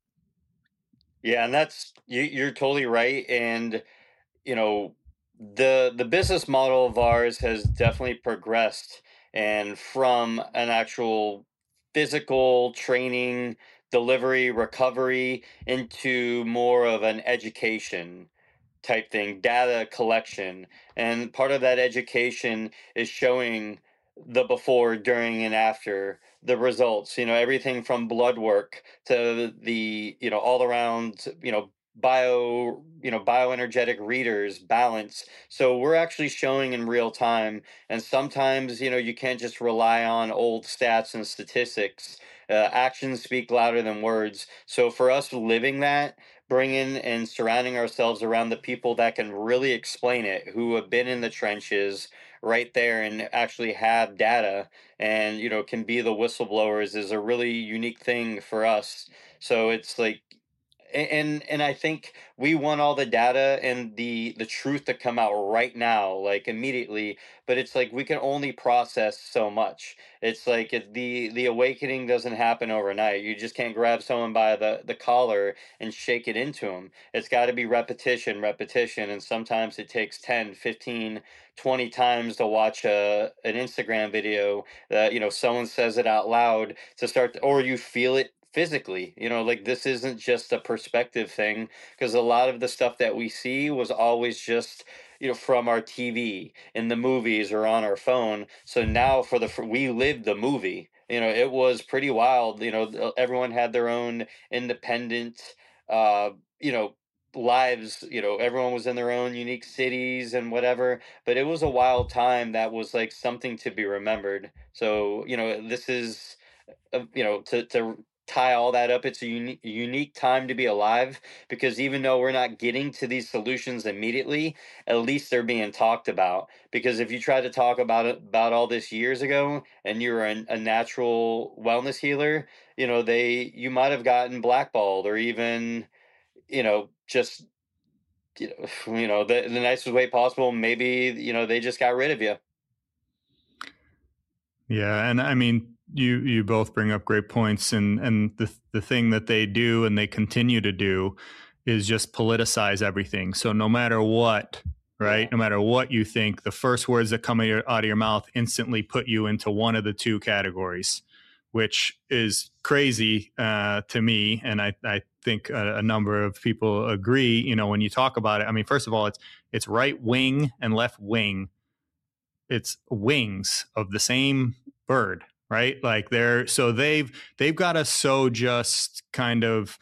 C: Yeah, and that's you, you're totally right. And you know, the the business model of ours has definitely progressed, and from an actual physical training, delivery, recovery into more of an education type thing, data collection. And part of that education is showing the before, during, and after, the results, you know, everything from blood work to the, you know, all around, you know, bio, you know, bioenergetic readers, balance. So we're actually showing in real time. And sometimes, you know, you can't just rely on old stats and statistics. Uh, actions speak louder than words. So for us living that, bringing and surrounding ourselves around the people that can really explain it, who have been in the trenches right there and actually have data and, you know, can be the whistleblowers, is a really unique thing for us. So it's like, and and I think we want all the data and the the truth to come out right now, like immediately. But it's like we can only process so much. It's like it, the the awakening doesn't happen overnight. You just can't grab someone by the the collar and shake it into them. It's got to be repetition, repetition, and sometimes it takes ten, fifteen, twenty times to watch a an Instagram video that, you know, someone says it out loud to start to, or you feel it physically. You know, like this isn't just a perspective thing, because a lot of the stuff that we see was always just, you know, from our T V, in the movies, or on our phone. So now for the for, we lived the movie. You know, it was pretty wild. You know, everyone had their own independent uh you know lives. You know, everyone was in their own unique cities and whatever, but it was a wild time that was like something to be remembered. So, you know, this is uh, you know, to to tie all that up, it's a uni- unique time to be alive, because even though we're not getting to these solutions immediately, at least they're being talked about. Because if you tried to talk about it about all this years ago and you're a, a natural wellness healer, you know, they you might have gotten blackballed, or even, you know, just, you know, you know the, the nicest way possible, maybe, you know, they just got rid of you.
B: Yeah, and I mean, you you both bring up great points, and and the the thing that they do and they continue to do is just politicize everything. So no matter what, right? Yeah. No matter what you think, the first words that come out of your, out of your mouth instantly put you into one of the two categories, which is crazy uh, to me, and I I think a, a number of people agree. You know, when you talk about it, I mean, first of all, it's it's right wing and left wing. It's wings of the same bird, right? Like they're so they've they've got us so just kind of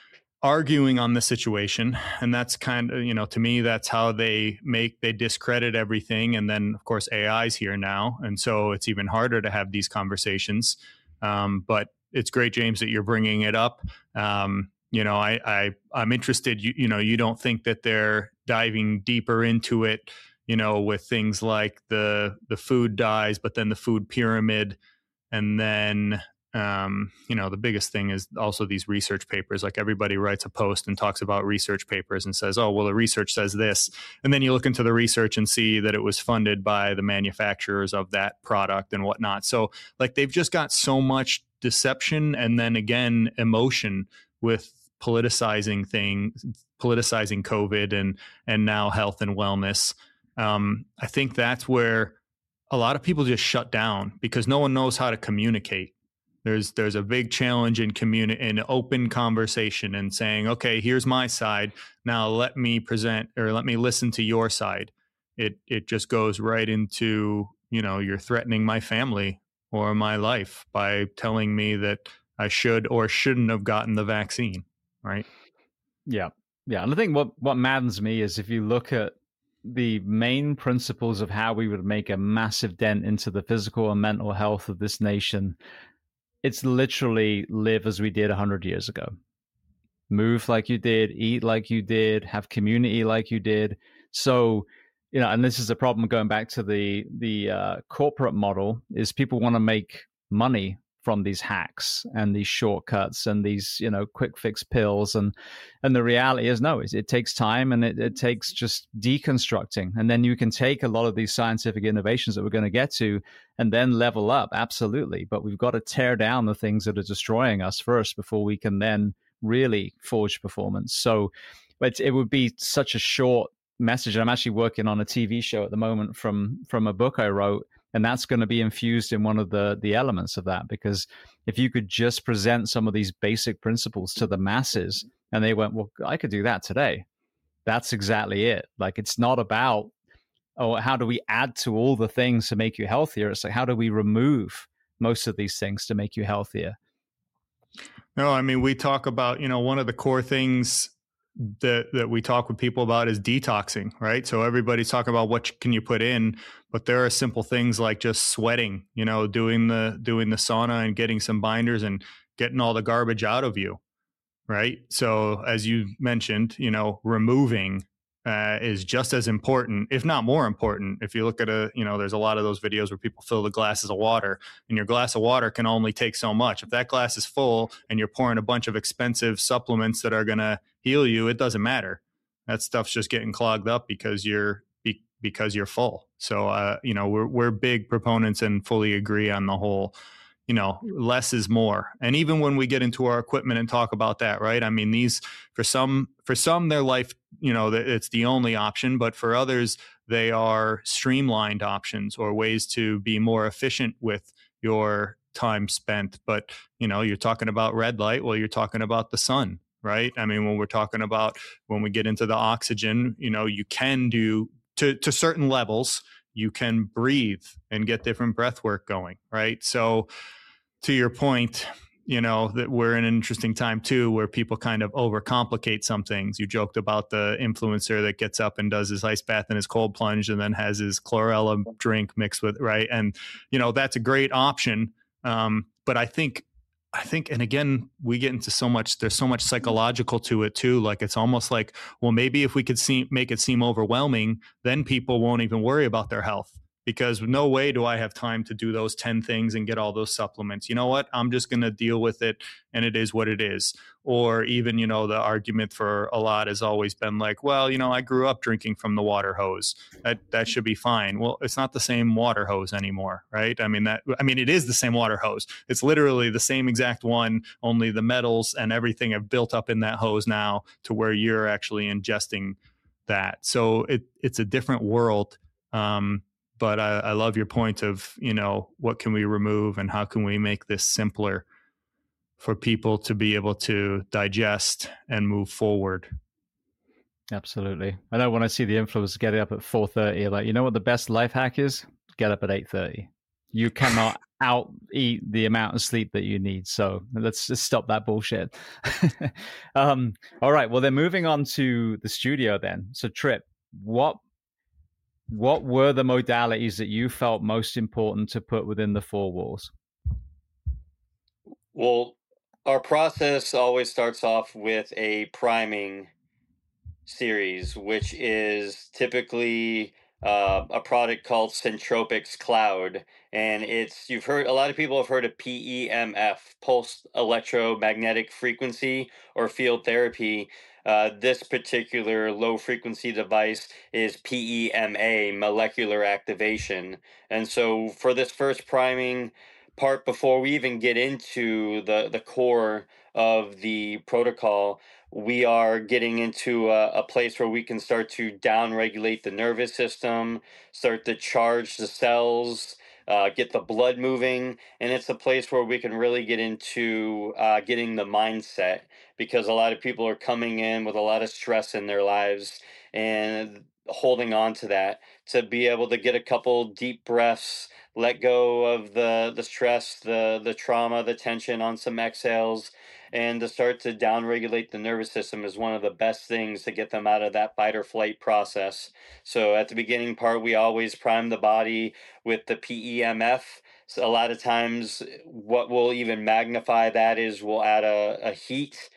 B: arguing on the situation, and that's kind of, you know, to me, that's how they make they discredit everything. And then of course A I's here now, and so it's even harder to have these conversations. Um, but it's great, James, that you're bringing it up. Um, you know, I, I I'm interested. You, you know, you don't think that they're diving deeper into it, you know, with things like the the food dyes, but then the food pyramid, and then um, you know, the biggest thing is also these research papers. Like everybody writes a post and talks about research papers and says, oh, well, the research says this, and then you look into the research and see that it was funded by the manufacturers of that product and whatnot. So like they've just got so much deception, and then again emotion with politicizing things, politicizing COVID and and now health and wellness. Um, I think that's where a lot of people just shut down because no one knows how to communicate. There's there's a big challenge in communi- in open conversation and saying, okay, here's my side. Now let me present, or let me listen to your side. It it just goes right into, you know, you're threatening my family or my life by telling me that I should or shouldn't have gotten the vaccine, right?
A: Yeah, yeah. And I think what what maddens me is if you look at the main principles of how we would make a massive dent into the physical and mental health of this nation, it's literally live as we did one hundred years ago. Move like you did, eat like you did, have community like you did. So, you know, and this is a problem going back to the the uh, corporate model, is people want to make money from these hacks and these shortcuts and these, you know, quick fix pills. And and the reality is, no, it, it takes time, and it, it takes just deconstructing. And then you can take a lot of these scientific innovations that we're going to get to and then level up. Absolutely. But we've got to tear down the things that are destroying us first before we can then really forge performance. So but it would be such a short message. I'm actually working on a T V show at the moment from from a book I wrote, and that's going to be infused in one of the the elements of that. Because if you could just present some of these basic principles to the masses and they went, well, I could do that today. That's exactly it. Like, it's not about, oh, how do we add to all the things to make you healthier? It's like, how do we remove most of these things to make you healthier?
B: No, I mean, we talk about, you know, one of the core things that that we talk with people about is detoxing, right? So everybody's talking about what can you put in, but there are simple things like just sweating, you know, doing the doing the sauna and getting some binders and getting all the garbage out of you, right? So as you mentioned, you know, removing uh, is just as important, if not more important. If you look at a, you know, there's a lot of those videos where people fill the glasses of water, and your glass of water can only take so much. If that glass is full and you're pouring a bunch of expensive supplements that are going to heal you, it doesn't matter. That stuff's just getting clogged up because you're be, because you're full. So, uh, you know, we're we're big proponents and fully agree on the whole, you know, less is more. And even when we get into our equipment and talk about that, right? I mean, these, for some, for some, their life, you know, it's the only option, but for others, they are streamlined options or ways to be more efficient with your time spent. But, you know, you're talking about red light. Well, you're talking about the sun, right? I mean, when we're talking about, when we get into the oxygen, you know, you can do to, to certain levels, you can breathe and get different breath work going, right? So to your point, you know, that we're in an interesting time too, where people kind of overcomplicate some things. You joked about the influencer that gets up and does his ice bath and his cold plunge and then has his chlorella drink mixed with, right? And, you know, that's a great option. Um, but I think, I think, and again, we get into so much, there's so much psychological to it too. Like, it's almost like, well, maybe if we could see, make it seem overwhelming, then people won't even worry about their health. Because no way do I have time to do those ten things and get all those supplements. You know what? I'm just going to deal with it, and it is what it is. Or even, you know, the argument for a lot has always been like, well, you know, I grew up drinking from the water hose. That that should be fine. Well, it's not the same water hose anymore, right? I mean, that I mean, it is the same water hose. It's literally the same exact one, only the metals and everything have built up in that hose now to where you're actually ingesting that. So it it's a different world. Um, But I, I love your point of, you know, what can we remove and how can we make this simpler for people to be able to digest and move forward.
A: Absolutely. I know when I see the influencers getting up at four thirty, like, you know what the best life hack is? Get up at eight thirty. You cannot out eat the amount of sleep that you need. So let's just stop that bullshit. um, all right. Well, then moving on to the studio then. So Trip, what What were the modalities that you felt most important to put within the four walls?
C: Well, our process always starts off with a priming series, which is typically uh, a product called Centropics Cloud. And it's, you've heard, a lot of people have heard of P E M F, pulse electromagnetic frequency or field therapy. Uh, this particular low frequency device is P E M A, molecular activation. And so for this first priming part, before we even get into the, the core of the protocol, we are getting into a, a place where we can start to downregulate the nervous system, start to charge the cells, uh, get the blood moving. And it's a place where we can really get into uh, getting the mindset, because a lot of people are coming in with a lot of stress in their lives and holding on to that, to be able to get a couple deep breaths, let go of the the stress, the the trauma, the tension on some exhales, and to start to downregulate the nervous system is one of the best things to get them out of that fight or flight process. So at the beginning part, we always prime the body with the P E M F. So a lot of times what will even magnify that is we'll add a, a heat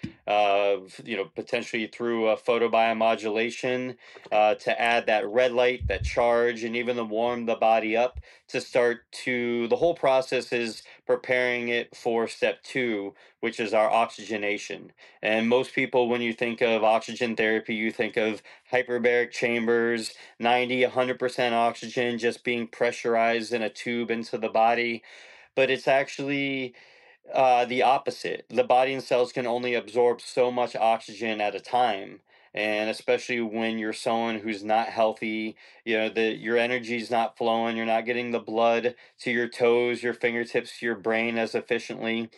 C: of, you know, potentially through a photobiomodulation uh, to add that red light, that charge, and even to warm the body up to start to, the whole process is preparing it for step two, which is our oxygenation. And most people, when you think of oxygen therapy, you think of hyperbaric chambers, ninety, one hundred percent oxygen just being pressurized in a tube into the body. But it's actually uh, the opposite. The body and cells can only absorb so much oxygen at a time. And especially when you're someone who's not healthy, you know, the your energy's not flowing, you're not getting the blood to your toes, your fingertips, to your brain as efficiently.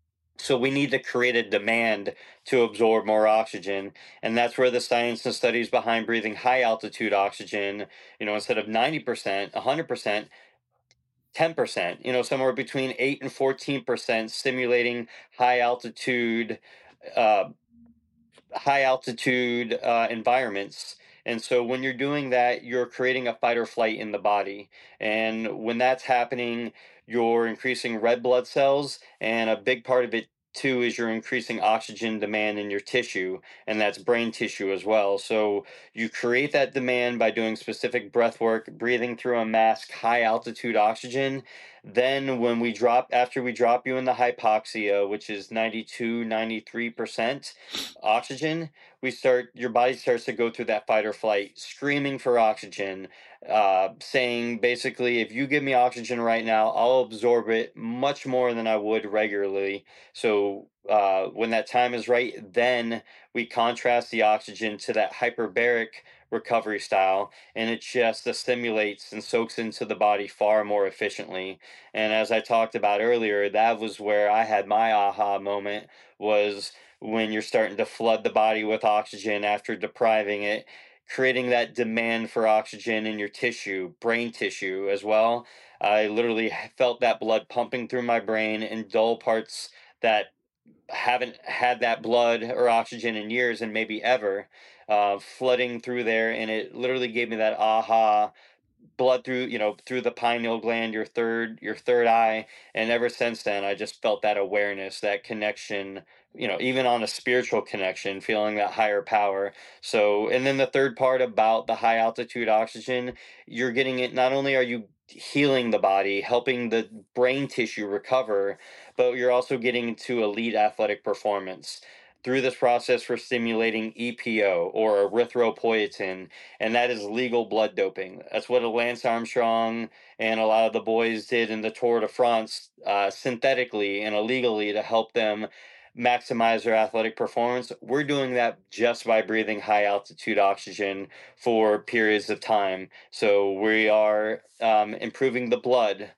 C: So we need to create a demand to absorb more oxygen. And that's where the science and studies behind breathing high altitude oxygen, you know, instead of ninety percent, one hundred percent, ten percent, you know, somewhere between eight and fourteen percent, simulating high altitude, uh, high altitude uh, environments. And so when you're doing that, you're creating a fight or flight in the body. And when that's happening, you're increasing red blood cells. And a big part of it two is you're increasing oxygen demand in your tissue, and that's brain tissue as well. So you create that demand by doing specific breath work, breathing through a mask, high altitude oxygen. Then when we drop, after we drop you in the hypoxia, which is ninety-two, ninety-three percent oxygen, we start, your body starts to go through that fight or flight, screaming for oxygen, uh, saying basically, if you give me oxygen right now, I'll absorb it much more than I would regularly. So uh, when that time is right, then we contrast the oxygen to that hyperbaric recovery style, and it just assimilates and soaks into the body far more efficiently. And as I talked about earlier, that was where I had my aha moment, was when you're starting to flood the body with oxygen after depriving it, creating that demand for oxygen in your tissue, brain tissue as well. I literally felt that blood pumping through my brain in dull parts that haven't had that blood or oxygen in years and maybe ever, uh, flooding through there. And it literally gave me that aha, blood through, you know, through the pineal gland, your third, your third eye. And ever since then, I just felt that awareness, that connection, you know, even on a spiritual connection, feeling that higher power. So, and then the third part about the high altitude oxygen, you're getting it, not only are you healing the body, helping the brain tissue recover, but you're also getting to elite athletic performance. Through this process, we're stimulating E P O, or erythropoietin, and that is legal blood doping. That's what Lance Armstrong and a lot of the boys did in the Tour de France, uh, synthetically and illegally, to help them maximize their athletic performance. We're doing that just by breathing high altitude oxygen for periods of time. So we are um, improving the blood.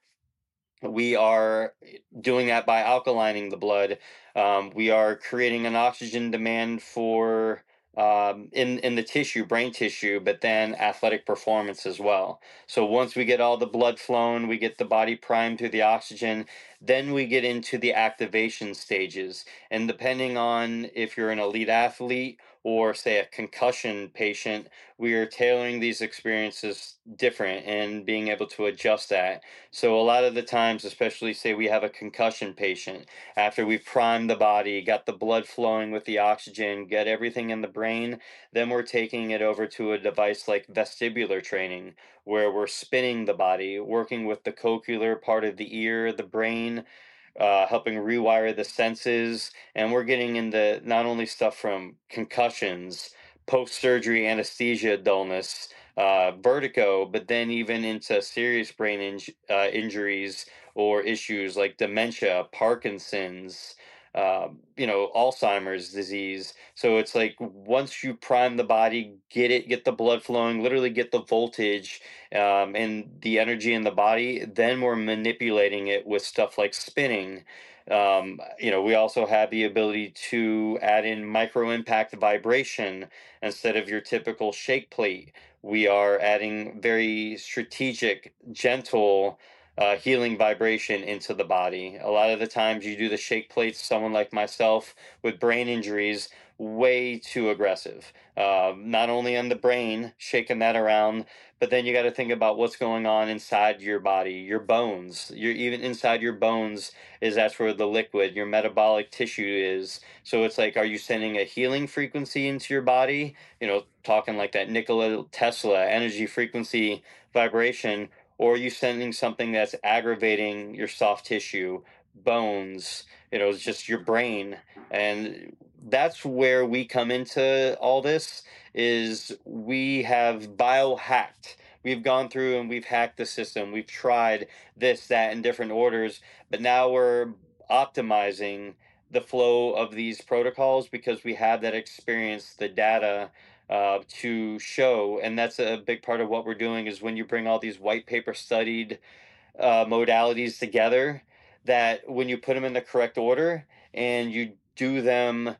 C: We are doing that by alkalining the blood. Um, we are creating an oxygen demand for um, in in the tissue, brain tissue, but then athletic performance as well. So once we get all the blood flowing, we get the body primed through the oxygen. Then we get into the activation stages, and depending on if you're an elite athlete or say a concussion patient, we are tailoring these experiences different and being able to adjust that. So a lot of the times, especially say we have a concussion patient, after we've primed the body, got the blood flowing with the oxygen, get everything in the brain, then we're taking it over to a device like vestibular training, where we're spinning the body, working with the cochlear part of the ear, the brain, uh, helping rewire the senses. And we're getting into not only stuff from concussions, post-surgery anesthesia dullness, uh, vertigo, but then even into serious brain inj- uh, injuries or issues like dementia, Parkinson's, uh, you know, Alzheimer's disease. So it's like once you prime the body, get it, get the blood flowing, literally get the voltage um, and the energy in the body, then we're manipulating it with stuff like spinning. Um, you know, we also have the ability to add in micro impact vibration instead of your typical shake plate. We are adding very strategic, gentle, uh, healing vibration into the body. A lot of the times you do the shake plates, someone like myself with brain injuries, way too aggressive. Um, not only on the brain, shaking that around, but then you got to think about what's going on inside your body, your bones. You're even inside your bones is that's where the liquid, your metabolic tissue is. So it's like, are you sending a healing frequency into your body? You know, talking like that Nikola Tesla energy frequency vibration, or are you sending something that's aggravating your soft tissue, bones, you know, it's just your brain. And that's where we come into all this, is we have biohacked. We've gone through and we've hacked the system. We've tried this, that, in different orders, but now we're optimizing the flow of these protocols because we have that experience, the data, uh, to show. And that's a big part of what we're doing, is when you bring all these white paper studied uh, modalities together, that when you put them in the correct order and you do them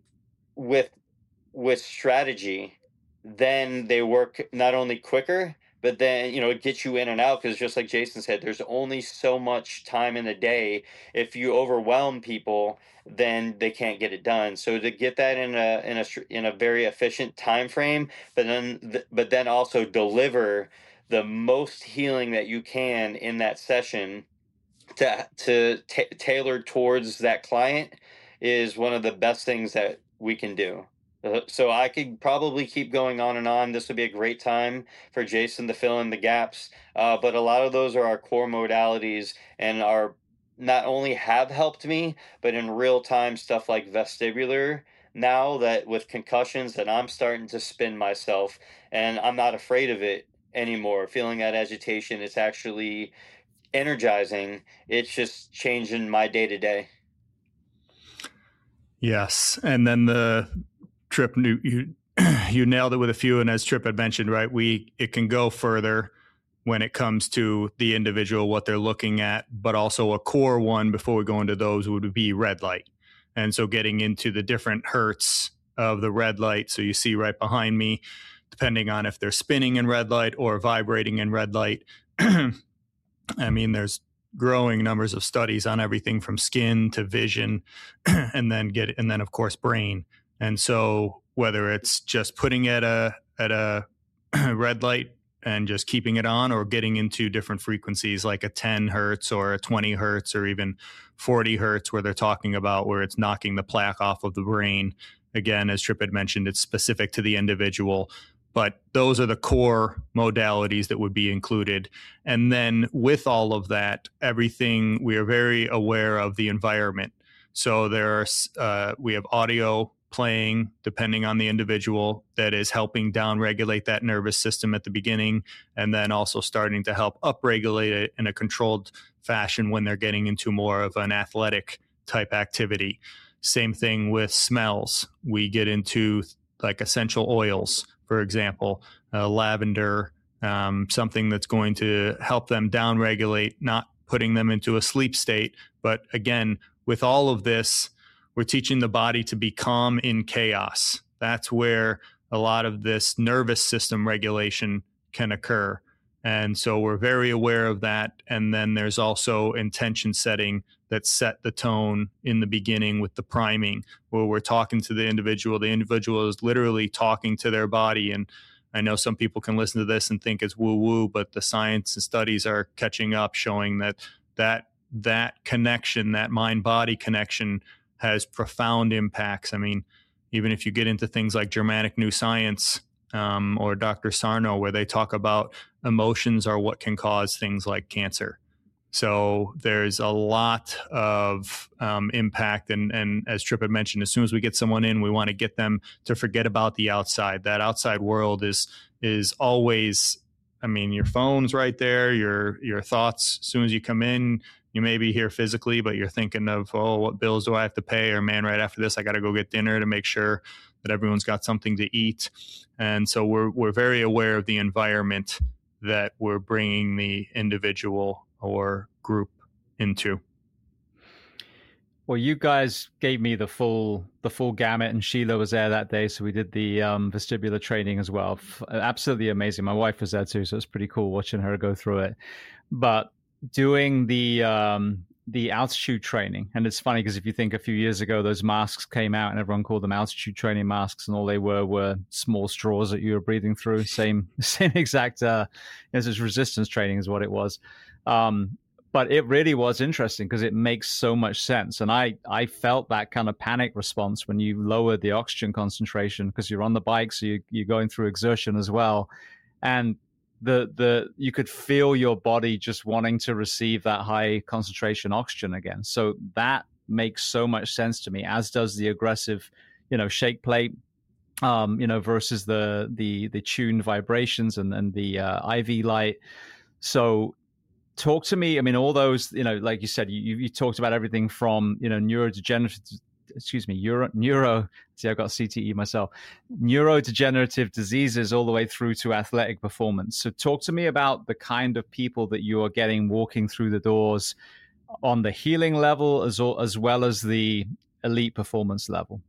C: with with strategy, then they work not only quicker, but then, you know, it gets you in and out. Because just like Jason said, there's only so much time in a day. If you overwhelm people, then they can't get it done. So to get that in a in a in a very efficient time frame, but then but then also deliver the most healing that you can in that session, to to ta- tailor towards that client, is one of the best things that we can do. Uh, so I could probably keep going on and on. This would be a great time for Jason to fill in the gaps. Uh, but a lot of those are our core modalities and are not only have helped me, but in real time stuff like vestibular. Now that with concussions, that I'm starting to spin myself, and I'm not afraid of it anymore. Feeling that agitation, it's actually energizing. It's just changing my day to day.
B: Yes, and then the Trip, you you nailed it with a few, and as Trip had mentioned, right, we it can go further when it comes to the individual, what they're looking at, but also a core one before we go into those would be red light. And so getting into the different hertz of the red light. So you see right behind me, depending on if they're spinning in red light or vibrating in red light. I mean, there's growing numbers of studies on everything from skin to vision, and then get and then of course brain. And so whether it's just putting it at a at a red light and just keeping it on, or getting into different frequencies like a ten hertz or a twenty hertz or even forty hertz, where they're talking about where it's knocking the plaque off of the brain. Again, as Trip had mentioned, it's specific to the individual, but those are the core modalities that would be included. And then with all of that, everything, we are very aware of the environment. So there are, uh, we have audio playing, depending on the individual, that is helping downregulate that nervous system at the beginning, and then also starting to help upregulate it in a controlled fashion when they're getting into more of an athletic type activity. Same thing with smells. We get into like essential oils, for example, uh, lavender, um, something that's going to help them downregulate, not putting them into a sleep state. But again, with all of this, we're teaching the body to be calm in chaos. That's where a lot of this nervous system regulation can occur. And so we're very aware of that. And then there's also intention setting that set the tone in the beginning with the priming, where we're talking to the individual. The individual is literally talking to their body. And I know some people can listen to this and think it's woo-woo, but the science and studies are catching up, showing that that, that connection, that mind-body connection, has profound impacts. I mean, even if you get into things like Germanic New Science um, or Doctor Sarno, where they talk about emotions are what can cause things like cancer. So there's a lot of um, impact. And, and as Trip had mentioned, as soon as we get someone in, we want to get them to forget about the outside. That outside world is is always, I mean, your phone's right there, your your thoughts, as soon as you come in, you may be here physically, but you're thinking of, oh, what bills do I have to pay? Or man, right after this, I got to go get dinner to make sure that everyone's got something to eat. And so we're we're very aware of the environment that we're bringing the individual or group into.
A: Well, you guys gave me the full the full gamut, and Sheila was there that day, so we did the um, vestibular training as well. F- absolutely amazing. My wife was there too, so it's pretty cool watching her go through it. But doing the um, the altitude training, and it's funny because if you think a few years ago, those masks came out and everyone called them altitude training masks, and all they were were small straws that you were breathing through. Same same exact. Uh, it was resistance training is what it was. Um, But it really was interesting because it makes so much sense. And I, I felt that kind of panic response when you lower the oxygen concentration because you're on the bike, so you, you're going through exertion as well. And the the you could feel your body just wanting to receive that high concentration oxygen again. So that makes so much sense to me, as does the aggressive, you know, shake plate, um, you know, versus the the the tuned vibrations and, and the uh, I V light. So talk to me. I mean, all those, you know, like you said, you, you talked about everything from, you know, neurodegenerative, excuse me, neuro, neuro, see, I've got C T E myself, neurodegenerative diseases all the way through to athletic performance. So talk to me about the kind of people that you are getting walking through the doors on the healing level as, as well as the elite performance level.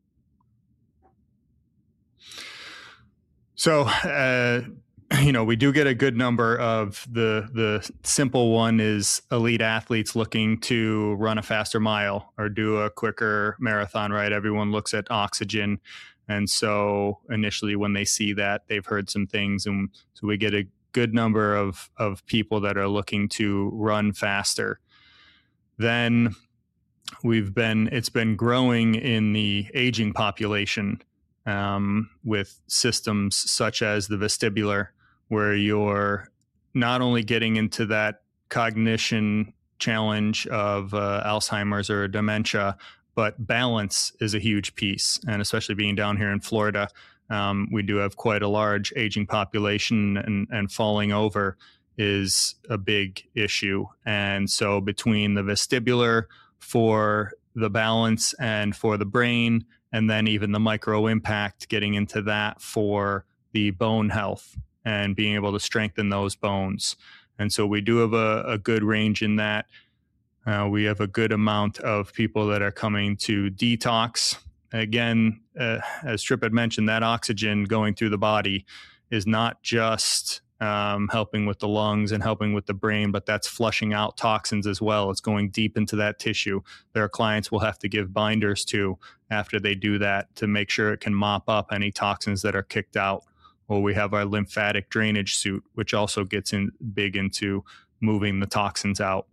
B: So, uh, you know, we do get a good number of the the simple one is elite athletes looking to run a faster mile or do a quicker marathon, right? Everyone looks at oxygen. And so initially when they see that, they've heard some things. And so we get a good number of, of people that are looking to run faster. Then we've been it's been growing in the aging population um, with systems such as the vestibular, where you're not only getting into that cognition challenge of uh, Alzheimer's or dementia, but balance is a huge piece. And especially being down here in Florida, um, we do have quite a large aging population, and, and falling over is a big issue. And so between the vestibular for the balance and for the brain, and then even the micro impact, getting into that for the bone health and being able to strengthen those bones. And so we do have a, a good range in that. Uh, we have a good amount of people that are coming to detox. Again, uh, as Trip had mentioned, that oxygen going through the body is not just um, helping with the lungs and helping with the brain, but that's flushing out toxins as well. It's going deep into that tissue. There are clients we'll have to give binders to after they do that to make sure it can mop up any toxins that are kicked out. Or we have our lymphatic drainage suit, which also gets in big into moving the toxins out.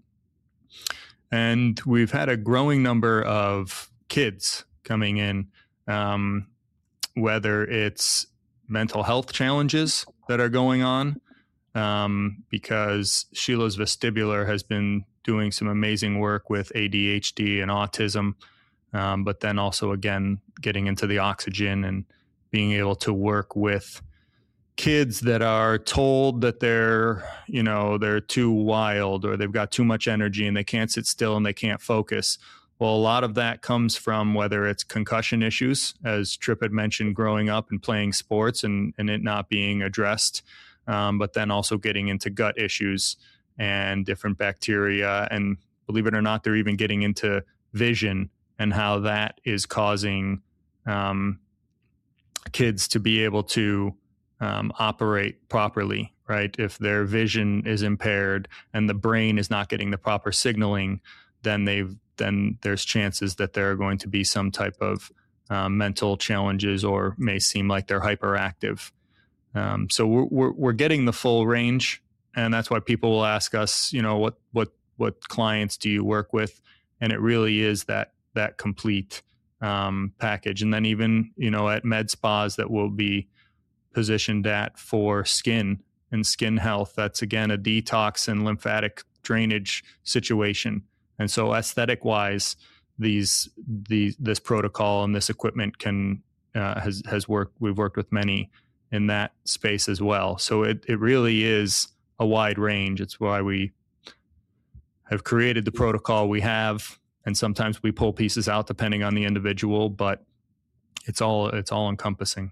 B: And we've had a growing number of kids coming in, um, whether it's mental health challenges that are going on, um, because Sheila's vestibular has been doing some amazing work with A D H D and autism, um, but then also, again, getting into the oxygen and being able to work with kids that are told that they're, you know, they're too wild or they've got too much energy and they can't sit still and they can't focus. Well, a lot of that comes from whether it's concussion issues, as Trip had mentioned, growing up and playing sports and, and it not being addressed, um, but then also getting into gut issues and different bacteria. And believe it or not, they're even getting into vision and how that is causing um, kids to be able to Um, operate properly, right? If their vision is impaired and the brain is not getting the proper signaling, then they've then there's chances that there are going to be some type of uh, mental challenges or may seem like they're hyperactive. Um, so we're, we're we're getting the full range, and that's why people will ask us, you know, what what what clients do you work with? And it really is that that complete um, package. And then even, you know, at med spas that will be positioned at for skin and skin health. That's, again, a detox and lymphatic drainage situation. And so aesthetic wise, these, these, this protocol and this equipment can, uh, has, has worked. We've worked with many in that space as well. So it, it really is a wide range. It's why we have created the protocol we have. And sometimes we pull pieces out depending on the individual, but it's all, it's all encompassing.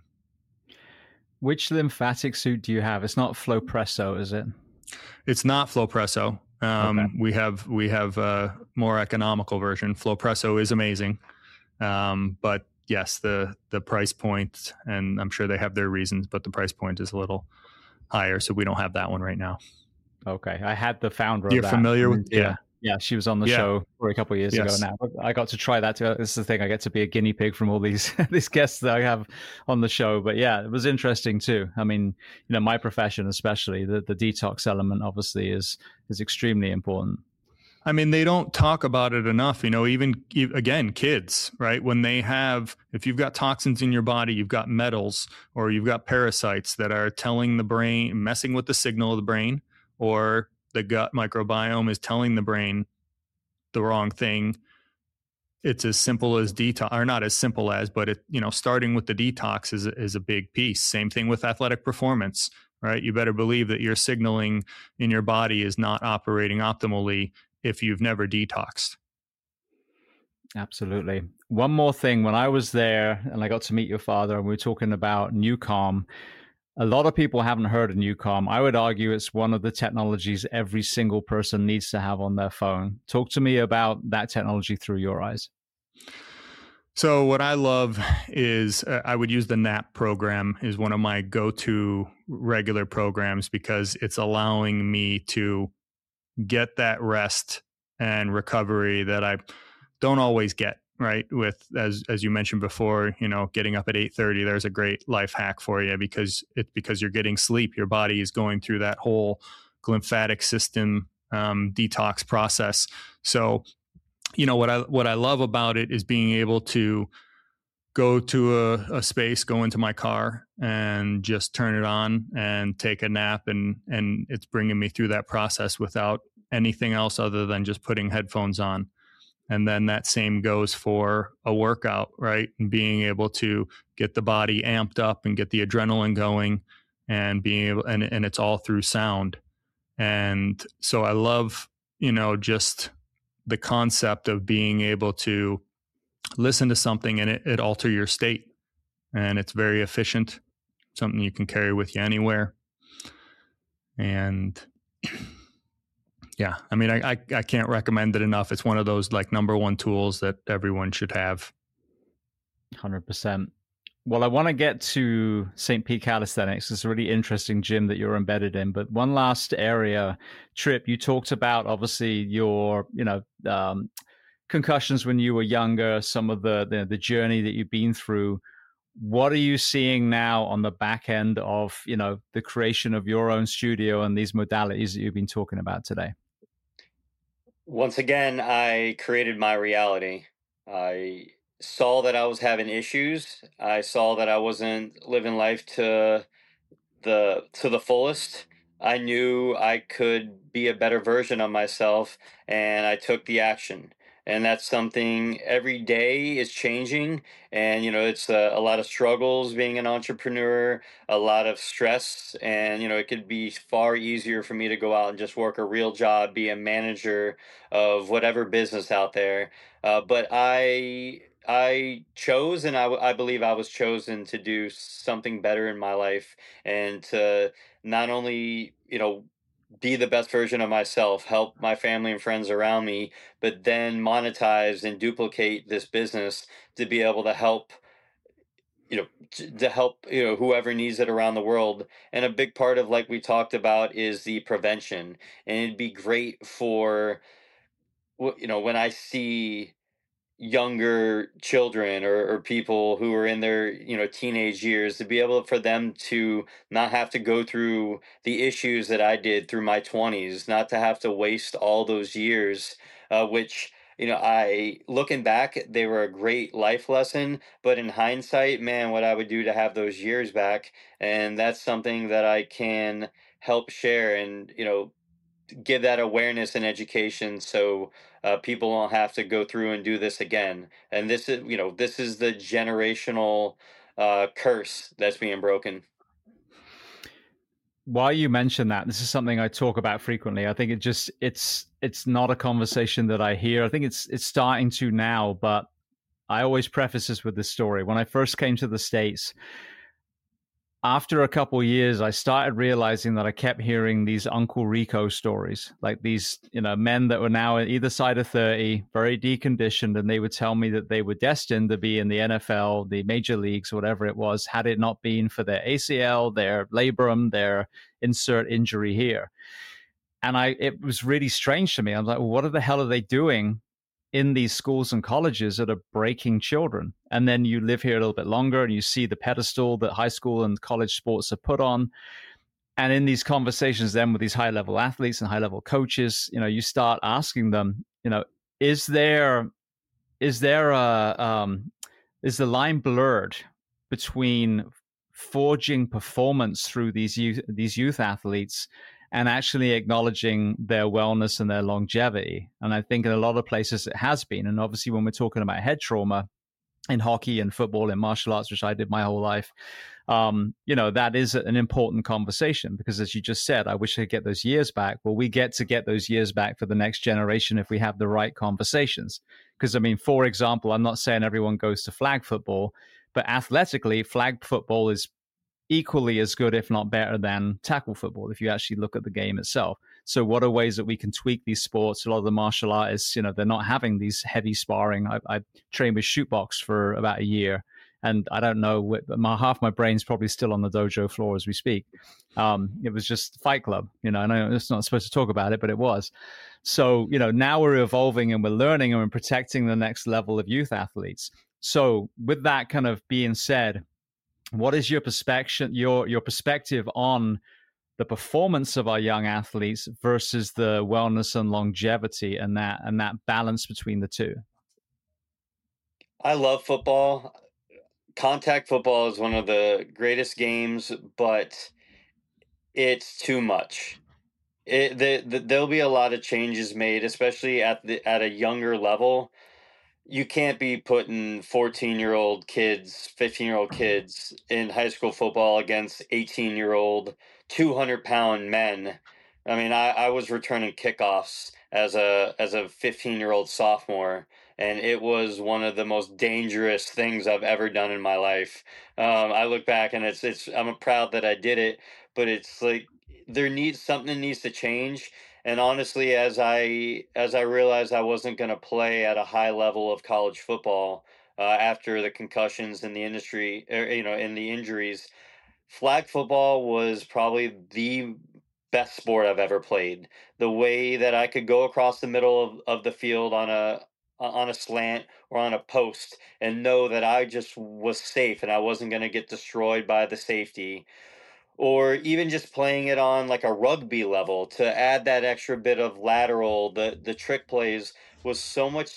A: Which lymphatic suit do you have? It's not Flowpresso, is it?
B: It's not Flowpresso. Um,
A: okay.
B: We have we have a more economical version. Flowpresso is amazing, um, but yes, the the price point, and I'm sure they have their reasons, but the price point is a little higher, so we don't have that one right now.
A: Okay, I had the founder.
B: You're
A: of that.
B: familiar with
A: yeah.
B: yeah.
A: Yeah, she was on the
B: yeah.
A: show for a couple of years
B: yes.
A: ago now. I got to try that too. This is the thing. I get to be a guinea pig from all these these guests that I have on the show. But yeah, it was interesting too. I mean, you know, my profession especially, the, the detox element obviously is is extremely important.
B: I mean, they don't talk about it enough, you know, even, again, kids, right? When they have, if you've got toxins in your body, you've got metals or you've got parasites that are telling the brain, messing with the signal of the brain, or the gut microbiome is telling the brain the wrong thing. It's as simple as detox, or not as simple as, but it, you know, starting with the detox is is a big piece. Same thing with athletic performance, right? You better believe that your signaling in your body is not operating optimally if you've never detoxed.
A: Absolutely. One more thing, when I was there and I got to meet your father and we were talking about NuCalm, a lot of people haven't heard of NuCalm. I would argue it's one of the technologies every single person needs to have on their phone. Talk to me about that technology through your eyes.
B: So what I love is uh, I would use the NAP program is one of my go-to regular programs because it's allowing me to get that rest and recovery that I don't always get. Right. With, as, as you mentioned before, you know, getting up at eight thirty, there's a great life hack for you because it's because you're getting sleep. Your body is going through that whole lymphatic system um, detox process. So you know, what I what I love about it is being able to go to a, a space, go into my car and just turn it on and take a nap. And, and it's bringing me through that process without anything else other than just putting headphones on. And then that same goes for a workout, right? And being able to get the body amped up and get the adrenaline going and being able, and, and it's all through sound. And so I love, you know, just the concept of being able to listen to something and it, it alter your state. And it's very efficient, something you can carry with you anywhere. And yeah, I mean, I, I, I can't recommend it enough. It's one of those like number one tools that everyone should have.
A: one hundred percent. Well, I want to get to Saint Pete Calisthenics. It's a really interesting gym that you're embedded in. But one last area, Trip, you talked about obviously your, you know, um, concussions when you were younger, some of the, the the journey that you've been through. What are you seeing now on the back end of, you know, the creation of your own studio and these modalities that you've been talking about today?
C: Once again, I created my reality. I saw that I was having issues. I saw that I wasn't living life to the to the fullest. I knew I could be a better version of myself, and I took the action. And that's something every day is changing. And, you know, it's a, a lot of struggles being an entrepreneur, a lot of stress. And, you know, it could be far easier for me to go out and just work a real job, be a manager of whatever business out there. Uh, but I I chose, and I, I believe I was chosen to do something better in my life and to not only, you know, be the best version of myself, help my family and friends around me, but then monetize and duplicate this business to be able to help, you know, to help, you know, whoever needs it around the world. And a big part of, like we talked about, is the prevention. And it'd be great for, you know, when I see younger children or, or people who are in their, you know, teenage years, to be able for them to not have to go through the issues that I did through my twenties, not to have to waste all those years, uh, which, you know, I, looking back, they were a great life lesson, but in hindsight, man, what I would do to have those years back. And that's something that I can help share and, you know, give that awareness and education so uh, people don't have to go through and do this again. And this is, you know, this is the generational uh, curse that's being broken.
A: While you mention that, this is something I talk about frequently. I think it just, it's, it's not a conversation that I hear. I think it's, it's starting to now, but I always preface this with this story. When I first came to the States, after a couple of years, I started realizing that I kept hearing these Uncle Rico stories, like these, you know, men that were now at either side of thirty, very deconditioned, and they would tell me that they were destined to be in the N F L, the major leagues, whatever it was, had it not been for their A C L, their labrum, their insert injury here. And I, it was really strange to me. I was like, well, what the hell are they doing in these schools and colleges that are breaking children? And then you live here a little bit longer and you see the pedestal that high school and college sports are put on. And in these conversations then with these high level athletes and high level coaches, you know, you start asking them, you know, is there, is there a, um, is the line blurred between forging performance through these youth, these youth athletes and actually acknowledging their wellness and their longevity? And I think in a lot of places it has been. And obviously when we're talking about head trauma in hockey and football and martial arts, which I did my whole life, um, you know, that is an important conversation because, as you just said, I wish I could get those years back. Well, we get to get those years back for the next generation if we have the right conversations. Because, I mean, for example, I'm not saying everyone goes to flag football, but athletically, flag football is equally as good, if not better, than tackle football, if you actually look at the game itself. So what are ways that we can tweak these sports? A lot of the martial artists, you know, they're not having these heavy sparring. I, I trained with shootbox for about a year, and I don't know, my, half my brain's probably still on the dojo floor as we speak. Um, it was just Fight Club, you know, and I know it's not supposed to talk about it, but it was. So, you know, now we're evolving and we're learning and we're protecting the next level of youth athletes. So with that kind of being said, what is your perspective, your your perspective on the performance of our young athletes versus the wellness and longevity, and that and that balance between the two?
C: I love football. Contact football is one of the greatest games, but it's too much. It, the, the, there'll be a lot of changes made, especially at the at a younger level. You can't be putting fourteen year old kids, fifteen year old kids in high school football against eighteen year old, two hundred pound men. I mean, I, I was returning kickoffs as a as a fifteen year old sophomore, and it was one of the most dangerous things I've ever done in my life. Um, I look back and it's it's I'm proud that I did it, but it's like there needs something needs to change. And honestly, as I as I realized I wasn't going to play at a high level of college football uh, after the concussions in the industry, er, you know, in the injuries, flag football was probably the best sport I've ever played. The way that I could go across the middle of, of the field on a on a slant or on a post and know that I just was safe and I wasn't going to get destroyed by the safety, or even just playing it on like a rugby level to add that extra bit of lateral, the the trick plays was so much